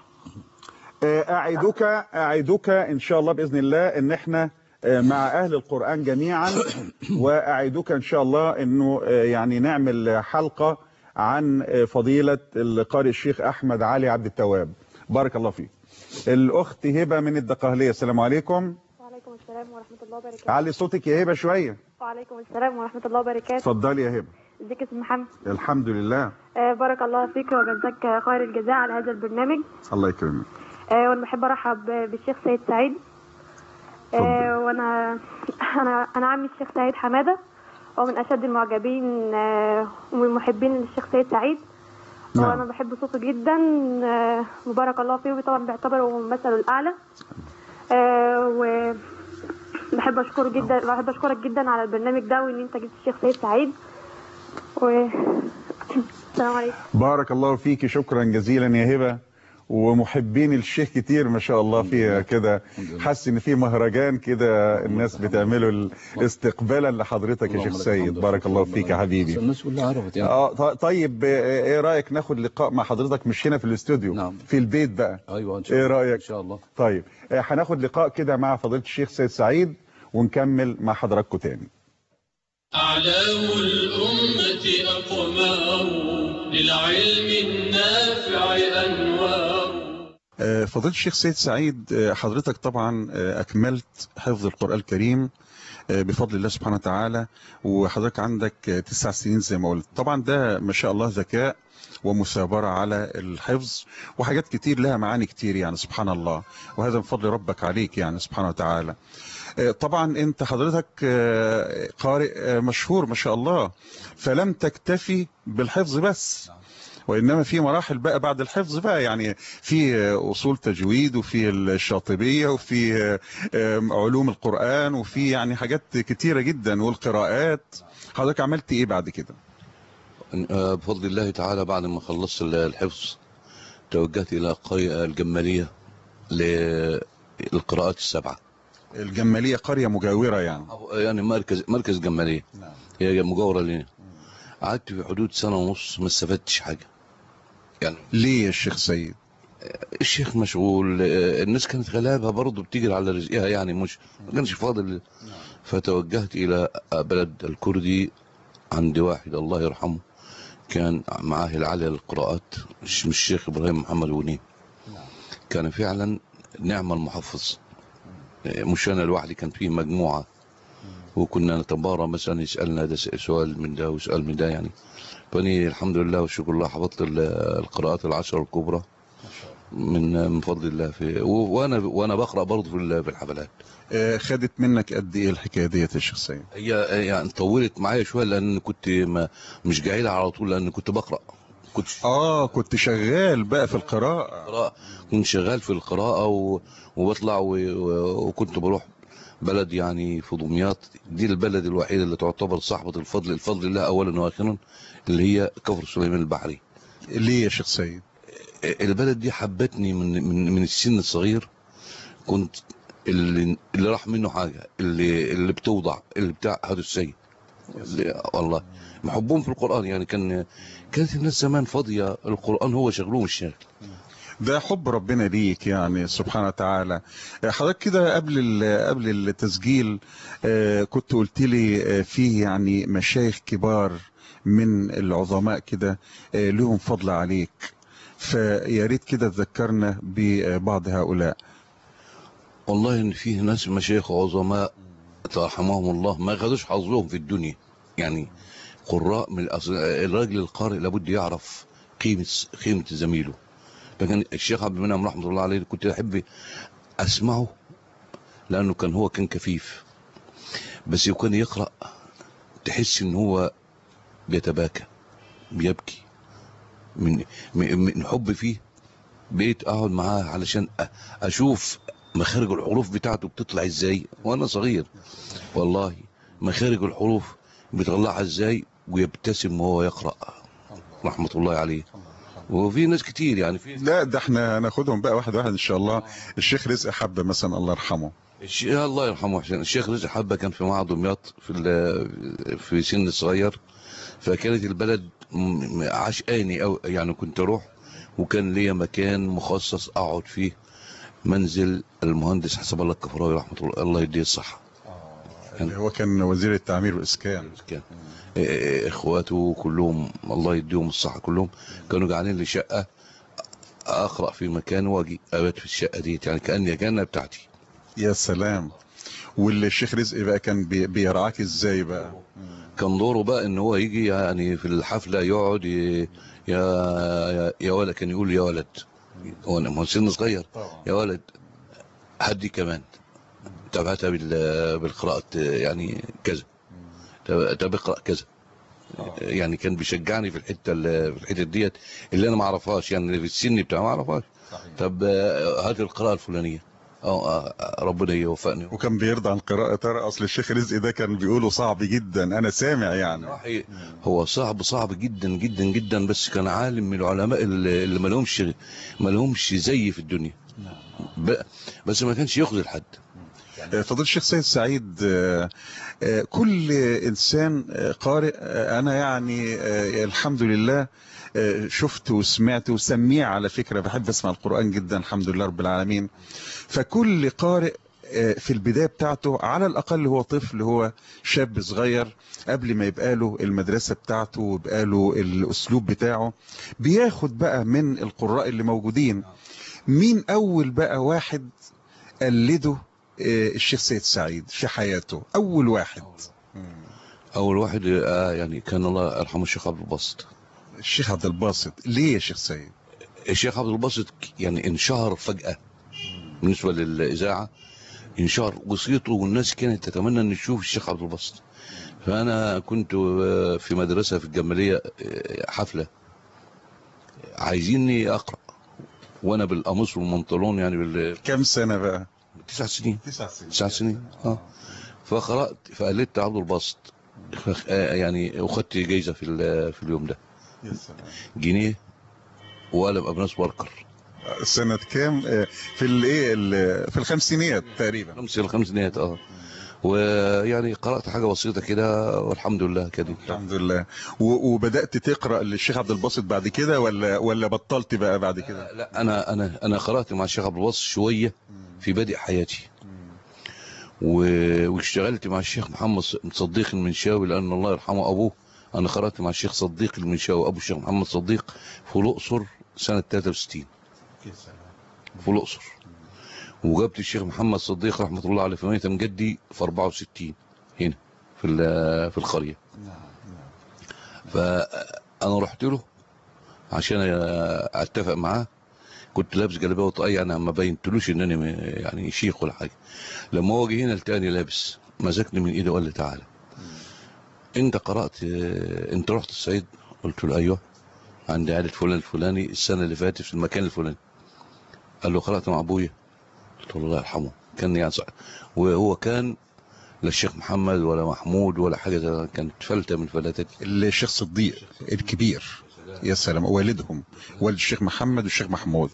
اعدك ان شاء الله باذن الله ان احنا مع اهل القرآن جميعا، واعدك ان شاء الله انه يعني نعمل حلقة عن فضيلة القارئ الشيخ احمد علي عبد التواب. بارك الله فيك. الاخت هبة من الدقهلية. السلام عليكم. وعليكم السلام ورحمة الله وبركاته. علي صوتك يا هبة شوية. وعليكم السلام ورحمة الله وبركاته. اتفضلي يا هبة. ازيك يا استاذ محمد؟ الحمد لله. بارك الله فيك وجزاك خير الجزاء على هذا البرنامج. الله يكرمك. وانا بحب ارحب بالشيخ سيد سعيد. وانا عمي الشيخ سعيد حمادة، ومن اشد المعجبين ومن محبين للشيخ سيد سعيد. وانا بحب صوته جدا وبارك الله فيه، وطبعا بعتبره مثله الاعلى. وبحب اشكره جدا، بحب اشكرك جدا على البرنامج ده وان انت جبت الشيخ سيد سعيد. السلام عليكم. بارك الله فيك. شكرا جزيلا يا هبة. ومحبين الشيخ كتير ما شاء الله فيها كده. حاسس ان في مهرجان كده الناس بتعمله استقبالا لحضرتك يا شيخ سيد. بارك الله فيك يا حبيبي. الناس كلها عرفت يعني. طيب ايه رايك ناخد لقاء مع حضرتك مش هنا في الاستوديو؟ نعم. في البيت بقى. ايوه ان شاء الله. ايه رايك؟ ان شاء الله. طيب هناخد لقاء كده مع فضيلة الشيخ سيد سعيد ونكمل مع حضراتكم تاني. أعلام الأمة أقمار للعلم النافع أنوار. فضيلة الشيخ سيد سعيد، حضرتك طبعا أكملت حفظ القرآن الكريم بفضل الله سبحانه وتعالى، وحضرتك عندك 9 سنين زي ما قلت. طبعا ده ما شاء الله ذكاء ومثابرة على الحفظ وحاجات كتير لها معاني كتير يعني سبحان الله، وهذا من فضل ربك عليك يعني سبحانه وتعالى. طبعا انت حضرتك قارئ مشهور ما شاء الله، فلم تكتفي بالحفظ بس، وإنما في مراحل بقى بعد الحفظ بقى، يعني في أصول تجويد وفي الشاطبية وفي علوم القرآن وفي يعني حاجات كتيرة جدا والقراءات. حضرتك عملت إيه بعد كده؟ بفضل الله تعالى بعد ما خلصت الحفظ توجهت إلى قرية الجمالية للقراءات السبعة. الجمالية قرية مجاورة يعني مركز جمالية. نعم. هي مجاورة لنا. قعدت في حدود 1.5 سنة ما استفدتش حاجة يعني. ليه يا الشيخ سيد؟ الشيخ مشغول، الناس كانت غلابة برضه بتجري على رزقها يعني، ما كانش فاضل. فتوجهت إلى بلد الكردي عند واحد الله يرحمه كان معاه العالية للقراءات، مش الشيخ إبراهيم محمد ونيم. كان فعلا نعم المحفظ، مش أنا لوحدي، كان فيه مجموعة وكنا نتبارى مثلا يسالنا ده سؤال من ده وسؤال من ده يعني. فاني الحمد لله والشكر لله حفظت القراءات العشر الكبرى من فضل الله. وانا بقرا برضه في الحفلات. خدت منك قد ايه الحكايه ديت يا شيخ سيد؟ هي يعني طولت معايا شويه لان كنت مش جاي على طول، لان كنت بقرا. كنت شغال بقى في القراءه. كنت شغال في القراءه وبطلع وكنت بروح بلد يعني في دمياط، دي البلد الوحيده اللي تعتبر صاحبه الفضل الله اولا واخرا، اللي هي كفر سليمان البحري. ليه يا شيخ سيد؟ البلد دي حبتني من السن الصغير. كنت اللي راح منه حاجه، اللي بتوضع اللي بتاع هذا السيد والله محبون في القران يعني. كانت الناس زمان فاضيه، القران هو شغلهم الشاغل. ده حب ربنا ليك يعني سبحانه وتعالى. حضرتك كده قبل التسجيل كنت قلت لي فيه يعني مشايخ كبار من العظماء كده لهم فضل عليك، فيا ريت كده تذكرنا ببعض هؤلاء. والله ان فيه ناس مشايخ عظماء رحمهم الله ما خدوش حظهم في الدنيا يعني. قراء من الراجل القارئ لابد يعرف قيمه زميله. فكان الشيخ عبد المنعم رحمه الله عليه كنت احب اسمعه، لانه كان كفيف، بس كان يقرا تحس ان هو بيتباكى بيبكي من حب فيه. بقيت اقعد معاه علشان اشوف مخارج الحروف بتاعته بتطلع ازاي وانا صغير. والله مخارج الحروف بيطلعها ازاي، ويبتسم وهو يقرا رحمه الله عليه. وفي ناس كتير يعني لا ده احنا هناخدهم بقى واحد واحد ان شاء الله. الشيخ رزق حبه مثلا الله يرحمه. الله يرحمه حسين. الشيخ رزق حبه كان في معهد دمياط في سن صغير، فكانت البلد عشقاني أو يعني كنت اروح، وكان ليا مكان مخصص اقعد فيه، منزل المهندس حسب الله الكفراوي رحمه الله يديه الصحه. هو كان وزير التعمير والاسكان. اخواته كلهم الله يديهم الصحه كلهم كانوا جعلين لي شقه اقرا في مكان واجي ابات في الشقه دي يعني كاني جنه بتاعتي. يا سلام. والشيخ رزق بقى كان بيرعاك ازاي بقى؟ كان دوره بقى ان هو يجي يعني في الحفله يقعد يا ولد، كان يقول يا ولد هو سن صغير، يا ولد هدي كمان تابعتها بالقراءه يعني كذا، طب اقرا كذا. يعني كان بيشجعني في الحته ديت اللي انا ما اعرفهاش يعني، اللي في السن بتاعي ما اعرفهاش. طب هات القراءه الفلانيه ربنا يوفقني. وكان بيرضى عن القراءه ترى. اصل الشيخ رزق ده كان بيقوله صعب جدا، انا سامع يعني. هو صعب جدا جدا جدا، بس كان عالم من العلماء اللي ما لهمش زي في الدنيا. بس ما كانش يخذل حد. فضيلة الشيخ سيد سعيد، كل إنسان قارئ أنا يعني الحمد لله شفت وسمعت وسميع على فكرة، بحب أسمع القرآن جدا الحمد لله رب العالمين. فكل قارئ في البداية بتاعته على الأقل هو طفل، هو شاب صغير قبل ما يبقى له المدرسة بتاعته ويبقى له الأسلوب بتاعه، بياخد بقى من القراء اللي موجودين. مين أول بقى واحد قلده الشيخ سيد سعيد في حياته؟ اول واحد يعني كان الله يرحمه الشيخ عبد الباسط. الشيخ عبد الباسط. ليه يا شيخ سيد؟ الشيخ عبد الباسط يعني انشهر فجأة بالنسبة للإذاعة، انشهر وصيته، والناس كانت تتمنى ان تشوف الشيخ عبد الباسط. فأنا كنت في مدرسة في الجمالية حفلة عايزيني أقرأ، وأنا بالقميص والمنطلون يعني كم سنة بقى؟ 9 سنين. 9 سنين فقرأت فقلدت عبد الباسط يعني، وخدت جايزة في اليوم ده جنيه وقلم ابناس وركر. سنة كام؟ في الايه في الخمسينيات تقريبا. الخمسينيات ويعني قرأت حاجة بسيطة كده والحمد لله كده. الحمد لله. وبدأت تقرأ للشيخ عبد الباسط بعد كده ولا بطلت بقى بعد كده؟ لا انا قرأت مع الشيخ عبد الباسط شوية في بادئ حياتي، واشتغلت مع الشيخ محمد صديق المنشاوي لأن الله يرحمه أبوه. أنا قرأت مع الشيخ صديق المنشاوي أبو الشيخ محمد صديق في الأقصر سنة 63 في الأقصر، وجبت الشيخ محمد صديق رحمة الله عليه في ميتم جدي في 64 هنا في القريه. فانا رحت له عشان اتفق معاه، كنت لابس جلابيه وطاقيه، انا ما بينتلوش انني يعني شيخ ولا حاجه. لما هو جه هنا التاني لابس، مسكني من ايدي وقال لي تعالى انت قرات، انت رحت الصعيد؟ قلت له ايوه، عندي عائله فلان الفلاني السنه اللي فاتت في المكان الفلاني. قال له قرات مع ابويا؟ قلت له الله يرحمه، كان يعني صح. وهو كان لا الشيخ محمد ولا محمود ولا حاجه، كانت فلته من فلاتات الشيخ صديق الكبير، يا سلام، والدهم والد الشيخ محمد والشيخ محمود.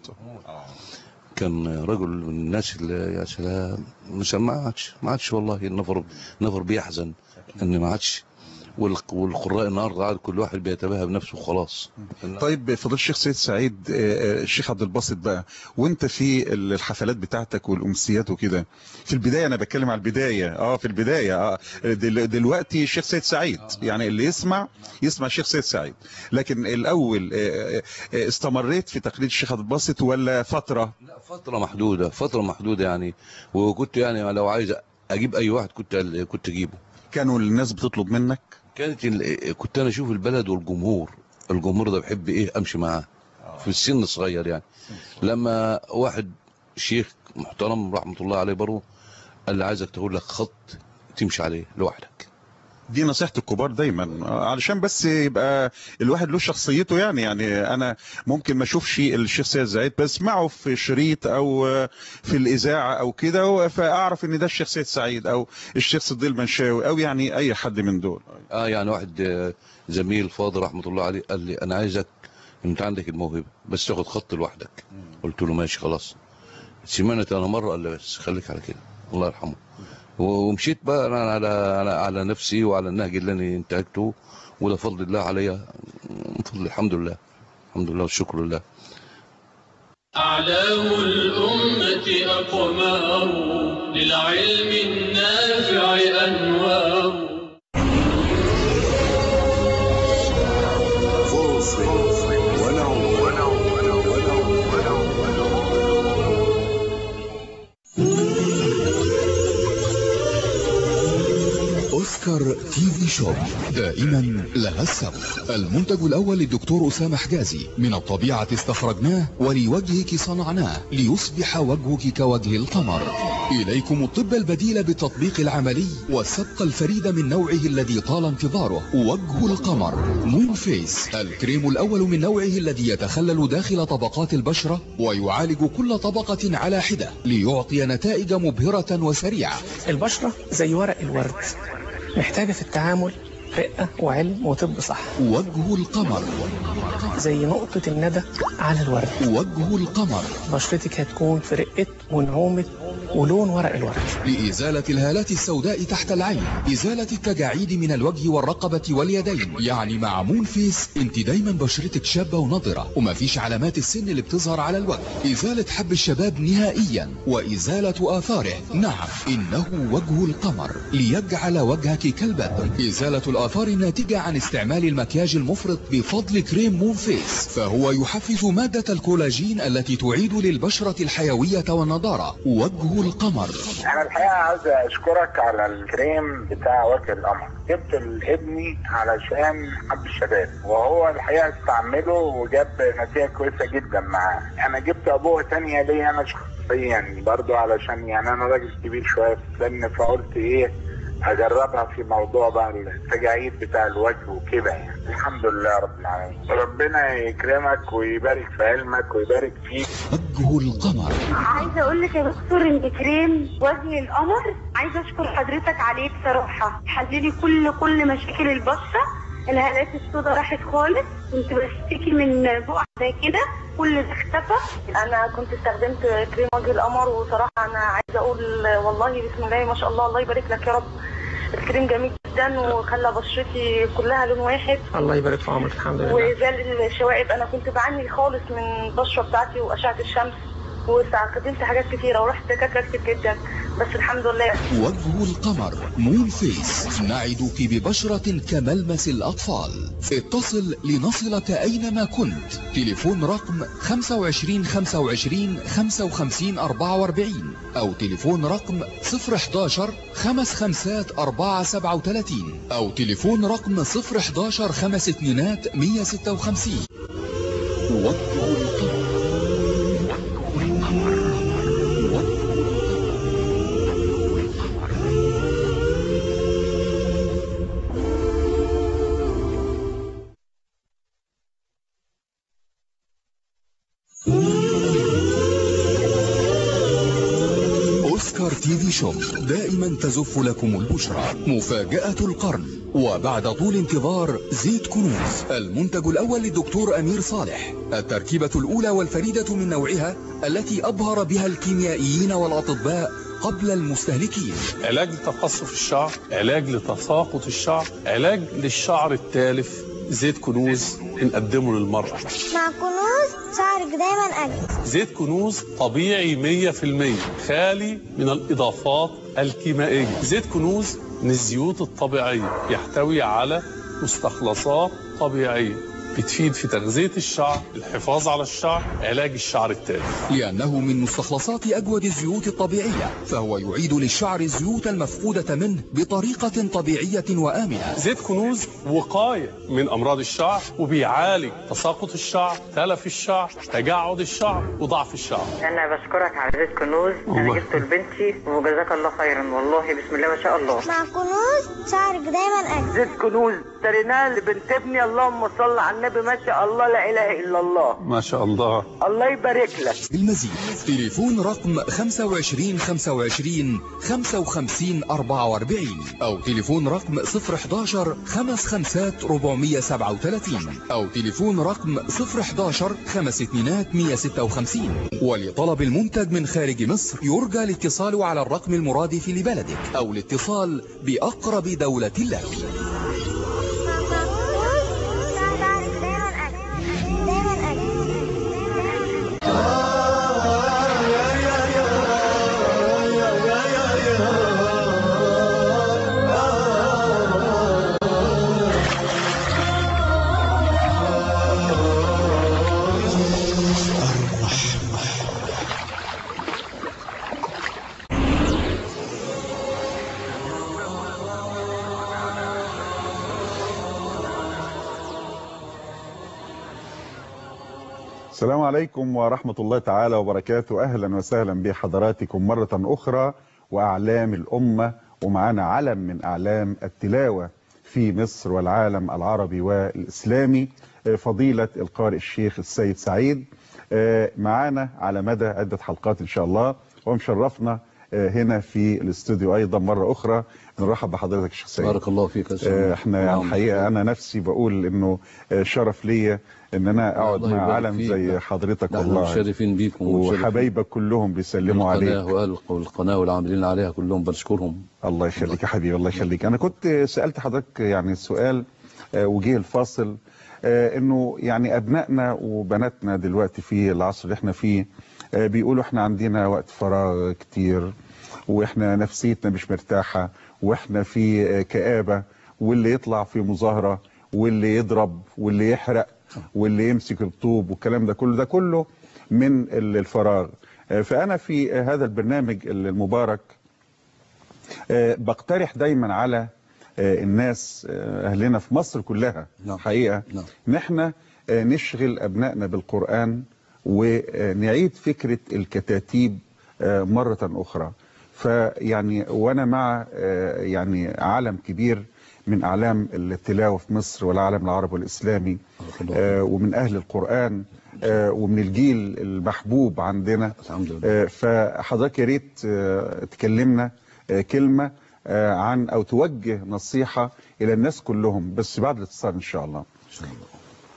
كان رجل من الناس اللي يا سلام، ما عادش والله. النفر بيحزن ان ما عادش، والقراء النهارده قاعد كل واحد بيتباهى بنفسه وخلاص. طيب فضيلة الشيخ سيد سعيد، الشيخ عبد الباسط بقى، وانت في الحفلات بتاعتك والامسيات وكده، في البدايه انا بتكلم على البدايه، في البدايه دلوقتي الشيخ سيد سعيد، يعني اللي يسمع الشيخ سيد سعيد، لكن الاول استمريت في تقليد الشيخ عبد الباسط ولا فتره؟ لا فتره محدوده يعني. وكنت يعني لو عايز اجيب اي واحد كنت اجيبه. كانوا الناس بتطلب منك؟ كنت انا اشوف البلد والجمهور ده بحب ايه امشي معاه في السن الصغير يعني. لما واحد شيخ محترم رحمه الله عليه برضه قال لي عايزك تقول لك خط تمشي عليه لوحدك. دي نصيحة الكبار دايما، علشان بس يبقى الواحد له شخصيته. يعني انا ممكن ما اشوفش الشيخ سيد سعيد، بسمعه في شريط او في الاذاعه او كده، فاعرف ان ده الشيخ سيد سعيد او الشيخ صديق المنشاوي او يعني اي حد من دول. يعني واحد زميل فاضل رحمه الله عليه قال لي انا عايزك، انت عندك الموهبه بس تاخد خط لوحدك. قلت له ماشي خلاص. سمعت انا مره قال لي بس خليك على كده، الله يرحمه. ومشيت بقى انا على نفسي وعلى النهج اللي انا انتهجته، وده فضل الله عليا، فضل الحمد لله والشكر لله. أعلام الأمة أقمار، للعلم النافع أنوار. أوسكار تي في شوب دائما لها السبق. المنتج الأول للدكتور أسامة حجازي، من الطبيعة استخرجناه ولوجهك صنعناه ليصبح وجهك كوجه القمر. إليكم الطب البديل بالتطبيق العملي والسبق الفريد من نوعه الذي طال انتظاره، وجه القمر مون فيس، الكريم الأول من نوعه الذي يتخلل داخل طبقات البشرة ويعالج كل طبقة على حدة ليعطي نتائج مبهرة وسريعة. البشرة زي ورق الورد، محتاجة في التعامل رقة وعلم وطب صح. وجه القمر زي نقطة الندى على الورد. وجه القمر بشرتك هتكون في رقة ونعومة ولون ورق الورد. لإزالة الهالات السوداء تحت العين، إزالة التجاعيد من الوجه والرقبة واليدين. يعني مع مون فيس انت دايما بشرتك شابة ونضرة وما فيش علامات السن اللي بتظهر على الوجه. إزالة حب الشباب نهائيا وإزالة آثاره. نعم، إنه وجه القمر ليجعل وجهك كالبدر. إزالة الآثار الناتجة عن استعمال المكياج المفرط بفضل كريم مون فيس، فهو يحفز مادة الكولاجين التي تعيد للبشرة الحيوية والنضارة. وجه القمر. انا الحقيقه عايز اشكرك على الكريم بتاع وجه القمر. جبت لابني علشان حب الشباب، وهو الحقيقه استعمله وجاب نتيجه كويسه جدا معاه. انا جبت ابوه تانية ليا انا شخصيا برضو، علشان يعني انا راجل كبير شويه في السن، فقلت ايه اجربها في موضوع بقى التجاعيد بتاع الوجه وكده. يعني الحمد لله رب العالمين، ربنا يكرمك ويبارك في علمك ويبارك فيك. وجه القمر. عايزه اقول لك يا دكتور ان كريم وجه القمر عايزه اشكر حضرتك عليه بصراحه، حللي كل مشاكل البشره. الهالات السوداء راحت خالص، كنت بشتكي من بقع زي كده، كل ده اختفى. انا كنت استخدمت كريم وجه القمر، وصراحه انا عايزه اقول والله بسم الله ما شاء الله، الله يبارك لك يا رب. الكريم جميل جدا وخلى بشرتي كلها لون واحد. الله يبارك في عمرك، الحمد لله. وزال الشوائب، انا كنت بعاني خالص من البشره بتاعتي واشعه الشمس، وتعقدت حاجات كتيره ورحت دكاتره كتير جدا، بس الحمد لله. وجه القمر مون فيس، نعدك ببشرة كملمس الأطفال. اتصل لنصلك أينما كنت. تليفون رقم 25 25 55 44 أو تليفون رقم 011 55 437 أو تليفون رقم 011 52 156. وجه القمر. أوسكار تي في شوب دائما تزف لكم البشرى. مفاجأة القرن، وبعد طول انتظار زيت كنوز، المنتج الأول للدكتور أمير صالح، التركيبة الأولى والفريدة من نوعها التي أبهر بها الكيميائيين والأطباء قبل المستهلكين. علاج لتقصف الشعر، علاج لتساقط الشعر، علاج للشعر التالف. زيت كنوز بنقدمه للمرأة. مع كنوز شعرك دايما أجمل. زيت كنوز طبيعي 100%، خالي من الإضافات الكيميائية. زيت كنوز من الزيوت الطبيعية، يحتوي على مستخلصات طبيعية بتفيد في تغذية الشعر، الحفاظ على الشعر، علاج الشعر التالف. لأنه من مستخلصات أجود الزيوت الطبيعية، فهو يعيد للشعر الزيوت المفقودة منه بطريقة طبيعية وآمنة. زيت كنوز وقاية من أمراض الشعر، وبيعالج تساقط الشعر، تلف الشعر، تجعد الشعر، وضعف الشعر. أنا بشكرك على زيت كنوز، أنا جبته لبنتي وجزاك الله خيرا، والله بسم الله ما شاء الله. مع كنوز شعرك دايما أجمل. زيت كنوز اشتريناه لبنت ابني، اللهم صل على النبي، ما شاء الله لا اله الا الله. ما شاء الله. الله يبارك لك. المزيد تليفون رقم 25 25 55 44 او تليفون رقم 011 55 437 او تليفون رقم 011 52 156. ولطلب المنتج من خارج مصر يرجى الاتصال على الرقم المرادف لبلدك او الاتصال بأقرب دولة لك. السلام عليكم ورحمة الله تعالى وبركاته. أهلا وسهلا بحضراتكم مرة أخرى وأعلام الأمة، ومعنا علم من أعلام التلاوة في مصر والعالم العربي والإسلامي، فضيلة القارئ الشيخ السيد سعيد، معنا على مدى عدة حلقات إن شاء الله، ومشرفنا هنا في الاستوديو أيضا مرة أخرى. نرحب بحضرتك الشيخ سعيد. بارك الله فيك. احنا يعني الحقيقة أنا نفسي بقول إنه شرف ليا ان انا اقعد مع علم زي حضرتك، والله مشرفين بيكم وحبايبك كلهم بيسلموا عليك، واهل القناه والعاملين عليها كلهم بنشكرهم. الله يخليك يا حبيبي، الله يخليك. انا كنت سالت حضرتك يعني سؤال وجه الفاصل، انه يعني ابنائنا وبناتنا دلوقتي في العصر اللي احنا فيه بيقولوا احنا عندنا وقت فراغ كتير، واحنا نفسيتنا مش مرتاحه، واحنا في كآبه، واللي يطلع في مظاهره، واللي يضرب، واللي يحرق، واللي يمسك الطوب، والكلام ده كله من الفراغ. فأنا في هذا البرنامج المبارك بقترح دايما على الناس أهلنا في مصر كلها حقيقة ان احنا نشغل أبنائنا بالقرآن، ونعيد فكرة الكتاتيب مرة أخرى. فيعني وأنا مع يعني عالم كبير من أعلام التلاوة في مصر والعالم العربي والإسلامي، ومن أهل القرآن، ومن الجيل المحبوب عندنا. فحضرتك يا ريت تكلمنا كلمة عن أو توجه نصيحة إلى الناس كلهم، بس بعد الاتصال إن شاء الله.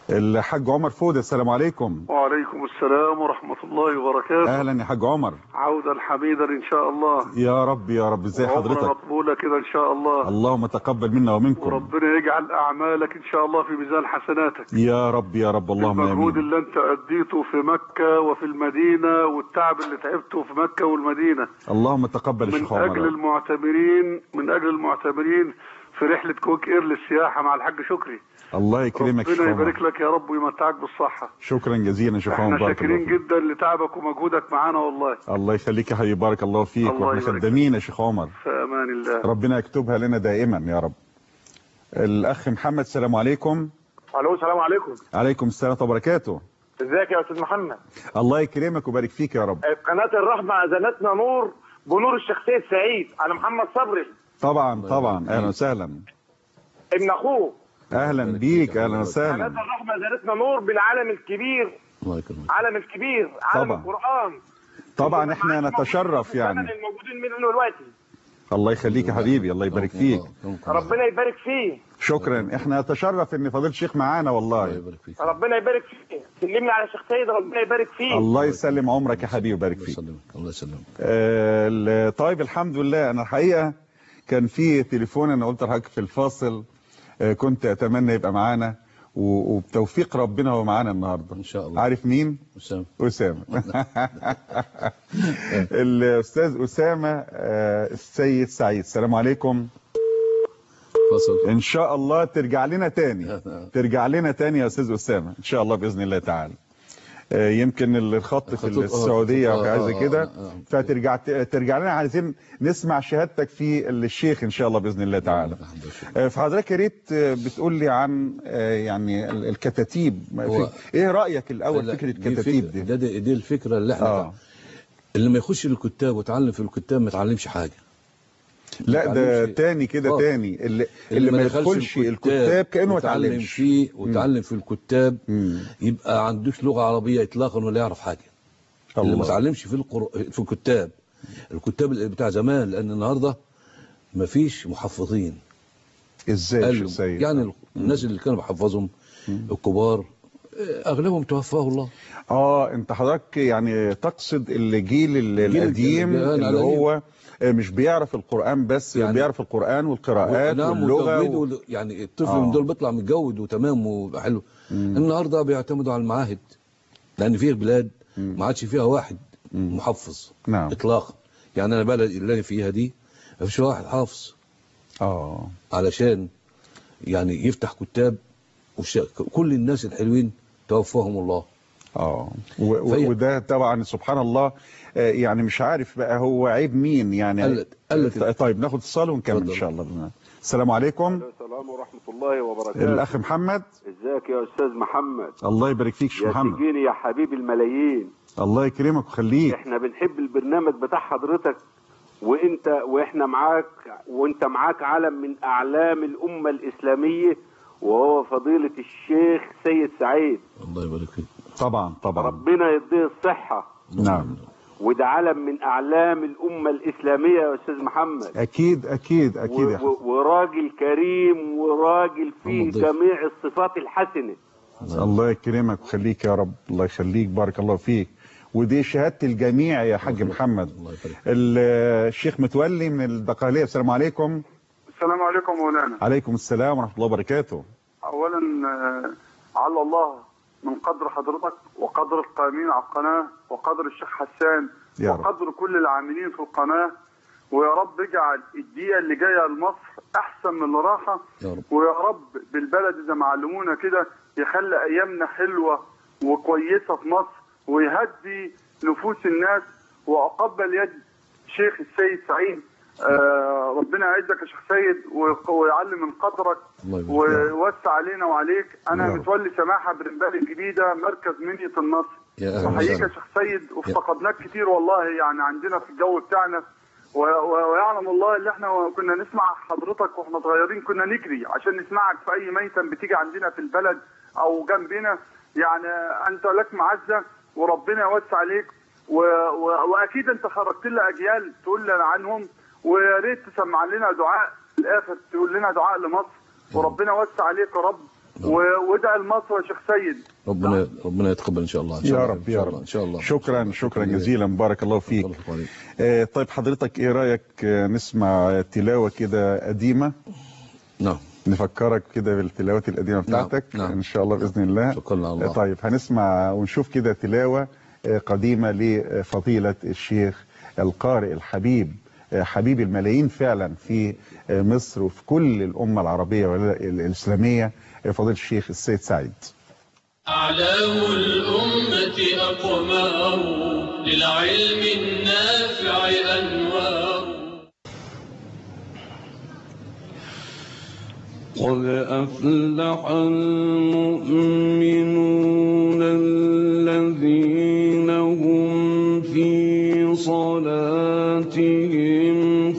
الحاج عمر فودة، السلام عليكم. وعليكم السلام ورحمة الله وبركاته. اهلا يا حاج عمر. عودا حميدا ان شاء الله. يا رب يا رب. ازي حضرتك؟ مقبولة كده ان شاء الله. اللهم تقبل منا ومنكم. وربنا يجعل اعمالك ان شاء الله في ميزان حسناتك يا رب يا رب. اللهم امين. المجهود اللي انت اديته في مكة وفي المدينة والتعب اللي تعبته في مكة والمدينة، اللهم تقبل الشيخ عمر. من اجل المعتمرين في رحلة كويك اير للسياحة مع الحاج شكري. الله يكرمك. ربنا يبارك لك يا رب ويمتعك بالصحة. شكرا جزيلا شيخ عمر. احنا شاكرين جدا لتعبك ومجهودك معانا والله. الله يخليك يا حبيبي، بارك الله فيك. واحنا خدامين يا شيخ عمر. في امان الله. ربنا يكتبها لنا دائما يا رب. الاخ محمد، السلام عليكم. الو السلام عليكم. عليكم السلام ورحمه الله وبركاته. ازيك يا استاذ محمد؟ الله يكرمك ويبارك فيك يا رب. قناه الرحمه اذنتنا نور بنور الشيخ سيد سعيد. انا محمد صبري. طبعا اهلا وسهلا. ابن اخوه. اهلا بيك، اهلا وسهلا. قناه الرحمه اذنتنا نور بالعالم الكبير. الله يكرمك. عالم الكبير، عالم طبعا. القران. طبعا احنا نتشرف يعني. الموجودين منه دلوقتي. الله يخليك يا حبيبي، الله يبارك فيك. ربنا يبارك فيه. شكرا. احنا نتشرف ان فضيله الشيخ معانا والله. ربنا يبارك فيه. سلمني على الشيخ سيد، ربنا يبارك فيه. الله يسلم عمرك يا حبيبي ويبارك فيك. الله يسلمك. طيب الحمد لله. انا الحقيقه كان في تليفون انا قلت لحضرتك في الفاصل كنت اتمنى يبقى معانا، وبتوفيق ربنا هو معانا النهارده ان شاء الله. عارف مين؟ أسامة. الأستاذ أسامة السيد سعيد. السلام عليكم. فصل. إن شاء الله ترجع لنا تاني يا أستاذ أسامة إن شاء الله بإذن الله تعالى. يمكن الخط في السعودية أو حاجة زي كده، فترجع لنا. عايزين نسمع شهادتك في الشيخ إن شاء الله بإذن الله تعالى. فحضرتك يا ريت بتقول لي عن يعني الكتاتيب. إيه رأيك الأول فكرة الكتاتيب دي الفكرة اللي احنا اللي ما يخش الكتاب ويتعلم في الكتاب ما يتعلمش حاجة. لا ده تاني كده تاني اللي ما يدخلش الكتاب كأنه ما اتعلمش فيه وتعلم في الكتاب يبقى عندوش لغة عربية اطلاقا ولا يعرف حاجة. اللي ما اتعلمش في الكتاب اللي بتاع زمان، لأن النهارده ما فيش محفظين. ازاي يا سيد؟ يعني الناس اللي كانوا بيحفظهم الكبار اغلبهم توفاه الله. انت حضرتك يعني تقصد الجيل القديم اللي هو مش بيعرف القرآن بس، يعني بيعرف القرآن والقراءات واللغة يعني الطفل من دول بيطلع متجود وتمام وحلو. النهارده بيعتمدوا على المعاهد، لأن فيه بلاد ما عادش فيها واحد محفظ إطلاقا. يعني أنا بلد اللي أنا فيها دي ما فيش واحد حافظ علشان يعني يفتح كتاب كل الناس الحلوين توفاهم الله. وده طبعا سبحان الله. يعني مش عارف بقى هو عيب مين يعني. طيب ناخد اتصال ونكمل ان شاء الله. السلام عليكم. السلام ورحمه الله وبركاته. الاخ محمد. ازيك يا استاذ محمد؟ الله يبارك فيك يا محمد. يا يا حبيب الملايين. الله يكرمك ويخليك. احنا بنحب البرنامج بتاع حضرتك، واحنا معاك، وانت معاك علم من اعلام الامه الاسلاميه، وهو فضيله الشيخ سيد سعيد. الله يبارك فيك. طبعا ربنا يديه الصحه. نعم. وده علم من اعلام الامه الاسلاميه يا استاذ محمد. اكيد وراجل كريم وراجل فيه جميع الصفات الحسنه. الله يكرمك ويخليك يا رب. الله يخليك، بارك الله فيك. ودي شهاده الجميع يا حاج محمد. الشيخ متولي من الدقهليه. السلام عليكم. السلام عليكم مولانا. عليكم السلام ورحمه الله وبركاته. اولا على الله من قدر حضرتك وقدر القائمين على القناه وقدر الشيخ حسان وقدر كل العاملين في القناه، ويا رب اجعل الدقيقه اللي جايه لمصر احسن من اللي راحه، ويا رب بالبلد زي ما علمونا كده يخلي ايامنا حلوه وكويسه في مصر، ويهدي نفوس الناس، واقبل يد شيخ السيد سعيد. ربنا يعزك يا شيخ سيد ويعلم من قدرك ويوسع علينا وعليك. انا متولي سماحه برمبال الجديده مركز منية النصر. احييك يا شيخ سيد، وافتقدناك كتير والله يعني عندنا في الجو بتاعنا، ويعلم الله اللي احنا كنا نسمع حضرتك واحنا صغيرين، كنا نجري عشان نسمعك في اي ميتم بتيجي عندنا في البلد او جنبنا. يعني انت لك معزه وربنا يوسع عليك، واكيد انت خرجت لنا اجيال تقول لنا عنهم، ويا ريت تسمع لنا دعاء في الاخر، تقول لنا دعاء لمصر، وربنا يوسع عليك يا رب، وادعي لمصر يا شيخ سيد. ربنا يتقبل ان شاء الله. يا رب يا رب ان شاء الله. شكرا جزيلا، بارك الله فيك. طيب حضرتك ايه رايك نسمع تلاوه كده قديمه؟ نعم. نفكرك كده بالتلاوات القديمه بتاعتك. نعم. ان شاء الله باذن الله. شكرا الله. طيب هنسمع ونشوف كده تلاوه قديمه لفضيله الشيخ القارئ الحبيب، حبيب الملايين فعلا في مصر وفي كل الامه العربيه والاسلاميه، فضيله الشيخ السيد سعيد. أعلام الأمة أقمار، للعلم النافع أنوار. قد أفلح المؤمنون الذين هم في صلاتهم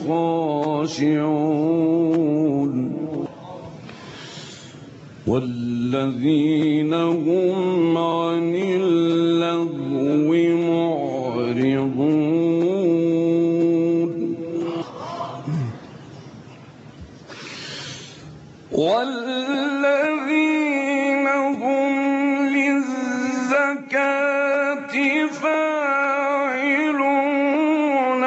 خاشعون والذين هم عن اللغو معرضون والذين هم للزكاة فاعلون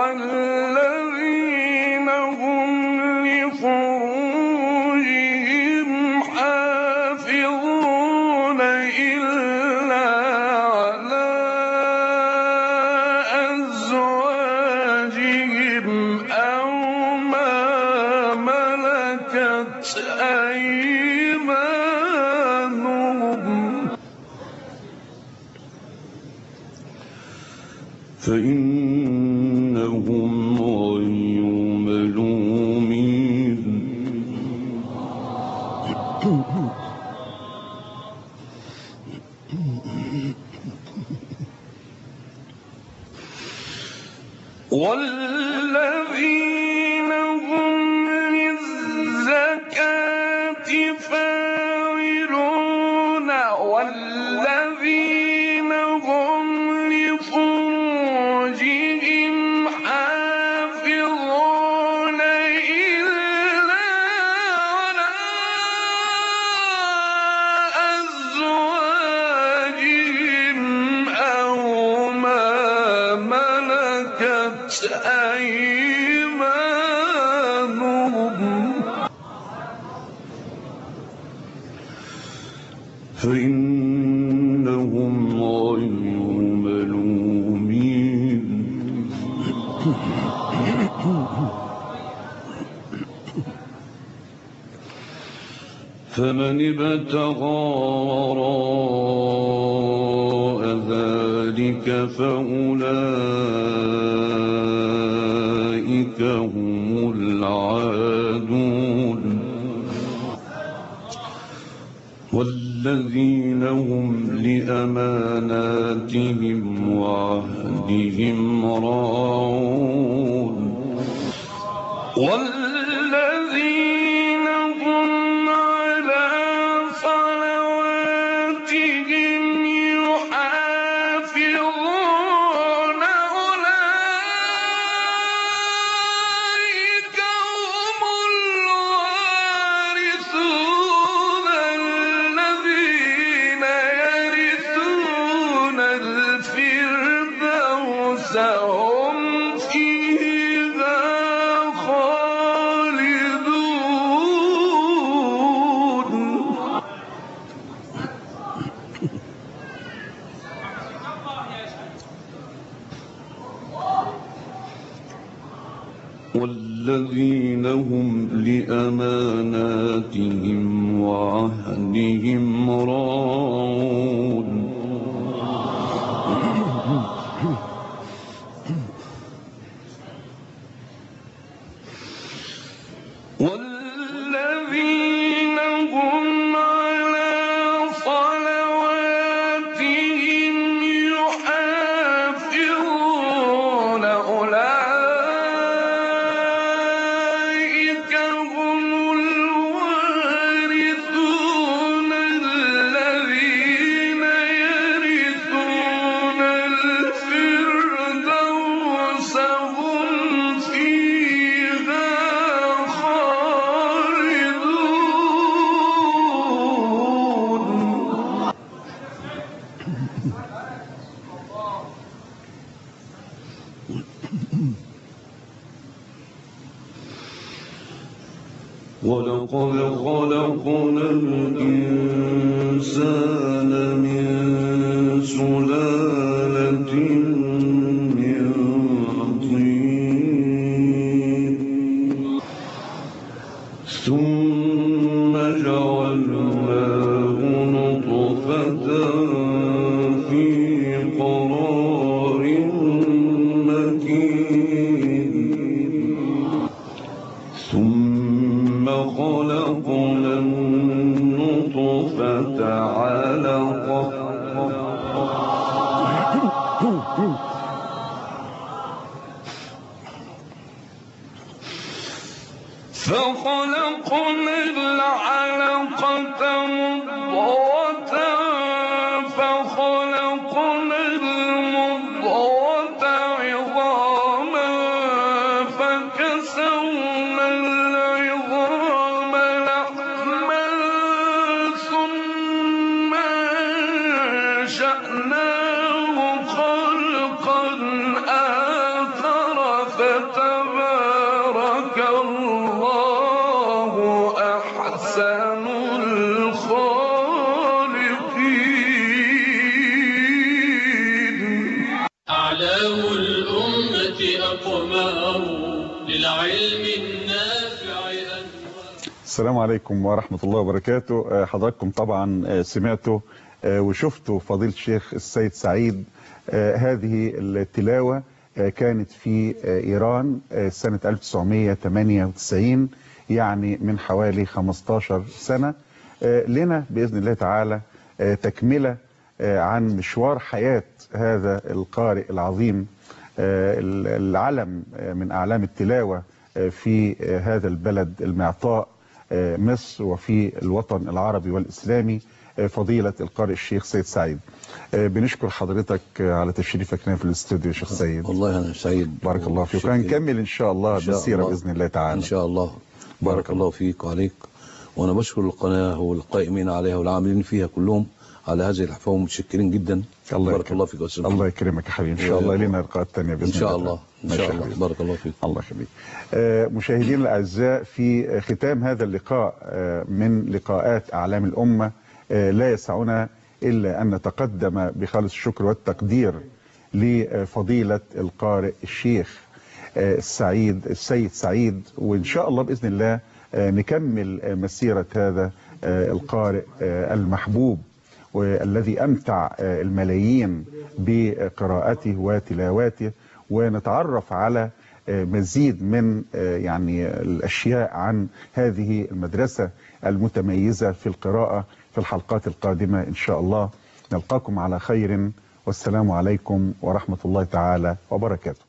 والذين هم لفروجهم حافظون إلا على أزواجهم أو ما ملكت أيمانهم فإنهم غير ملومين والذين هم للزكاة فاعلون والذين هم لفروجهم حافظون إلا على أزواجهم أو ما ملكت أيمانهم فإنهم غير ملومين فمن ابتغى وراء ذلك فأولئك هم العادون والذين هم لأماناتهم وعهدهم راعون والذين هم على صلواتهم يحافظون أولئك هم الوارثون الذين يرثون الفردوس هم فيها خالدون والذين هم لأماناتهم وعهدهم راعون والذين هم على صلواتهم يحافظون أولئك هم الوارثون الذين يرثون الفردوس هم فيها خالدون ولقد خلقنا الإنسان من سلالة من طين ثم جعلناه نطفة في قرار مكين ثم خلقنا النطفة علقة فخلقنا العلقة مضغة فخلقنا المضغة عظاما فكسونا العظام لحما ثم أنشأناه خلقا آخر فتبارك الله أحسن الخالقين. أعلام الأمة أقمار للعلم النافع أنوار. السلام عليكم ورحمة الله وبركاته. حضراتكم طبعا سمعتوا وشفتوا فضيلة الشيخ السيد سعيد. هذه التلاوة كانت في إيران سنة 1998، يعني من حوالي 15 سنة. لنا بإذن الله تعالى تكملة عن مشوار حياة هذا القارئ العظيم، العلم من أعلام التلاوة في هذا البلد المعطاء مصر وفي الوطن العربي والإسلامي، فضيلة القارئ الشيخ سيد سعيد. بنشكر حضرتك على تشريفك هنا في الاستوديو يا شيخ سيد. والله أنا سعيد، بارك الله فيك، وهنكمل إن شاء الله بالسيرة بإذن الله تعالى إن شاء الله. بارك الله فيك وعليك. وأنا بشكر القناة والقائمين عليها والعاملين فيها كلهم على هذه الحفاوة، ومتشكرين جدا. بارك الله فيك وسلم. الله يكرمك يا حبيبي، إن شاء الله لنا لقاءات ثانية بإذن الله. إن شاء الله إن شاء الله. بارك الله فيك. الله يخليك. مشاهدينا الأعزاء، في ختام هذا اللقاء من لقاءات أعلام الأمة لا يسعنا إلا أن نتقدم بخالص الشكر والتقدير لفضيلة القارئ الشيخ السيد سعيد، وإن شاء الله بإذن الله نكمل مسيرة هذا القارئ المحبوب والذي أمتع الملايين بقراءته وتلاواته، ونتعرف على مزيد من يعني الأشياء عن هذه المدرسة المتميزة في القراءة في الحلقات القادمة إن شاء الله. نلقاكم على خير، والسلام عليكم ورحمة الله تعالى وبركاته.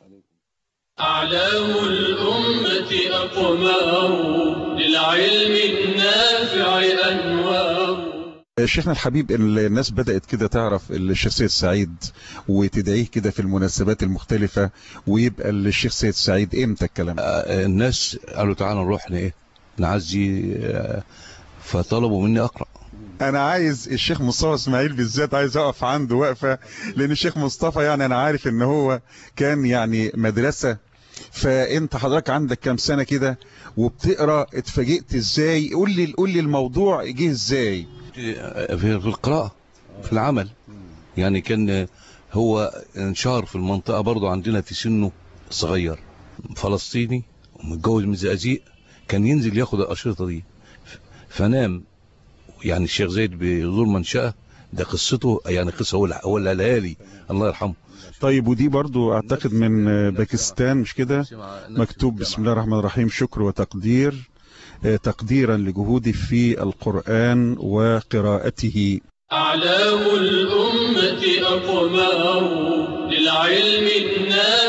أعلام الأمة أقمار للعلم النافع أنوار. شيخنا الحبيب، الناس بدأت كده تعرف الشيخ سيد سعيد وتدعيه كده في المناسبات المختلفة، ويبقى الشيخ سيد سعيد امتى الكلام؟ الناس قالوا تعالى نروح نعزي، فطلبوا مني أقرأ. انا عايز الشيخ مصطفى اسماعيل بالذات، عايز اقف عنده وقفة، لان الشيخ مصطفى يعني انا عارف ان هو كان يعني مدرسة. فانت حضرتك عندك كام سنة كده وبتقرأ، اتفاجئت ازاي؟ قول لي الموضوع جه ازاي؟ في القراءة في العمل، يعني كان هو انشهر في المنطقة برضو عندنا في سنه صغير، فلسطيني ومتجوز من زقازيق، كان ينزل ياخد الأشرطة دي. فنام يعني الشيخ زايد بيزور منشأة، ده قصته يعني قصة هو الليالي الله يرحمه. طيب، ودي برضو اعتقد من باكستان مش كده؟ مكتوب بسم الله الرحمن الرحيم: شكر وتقدير، تقديرا لجهودي في القرآن وقراءته. أعلام الأمة أقمار للعلم النافع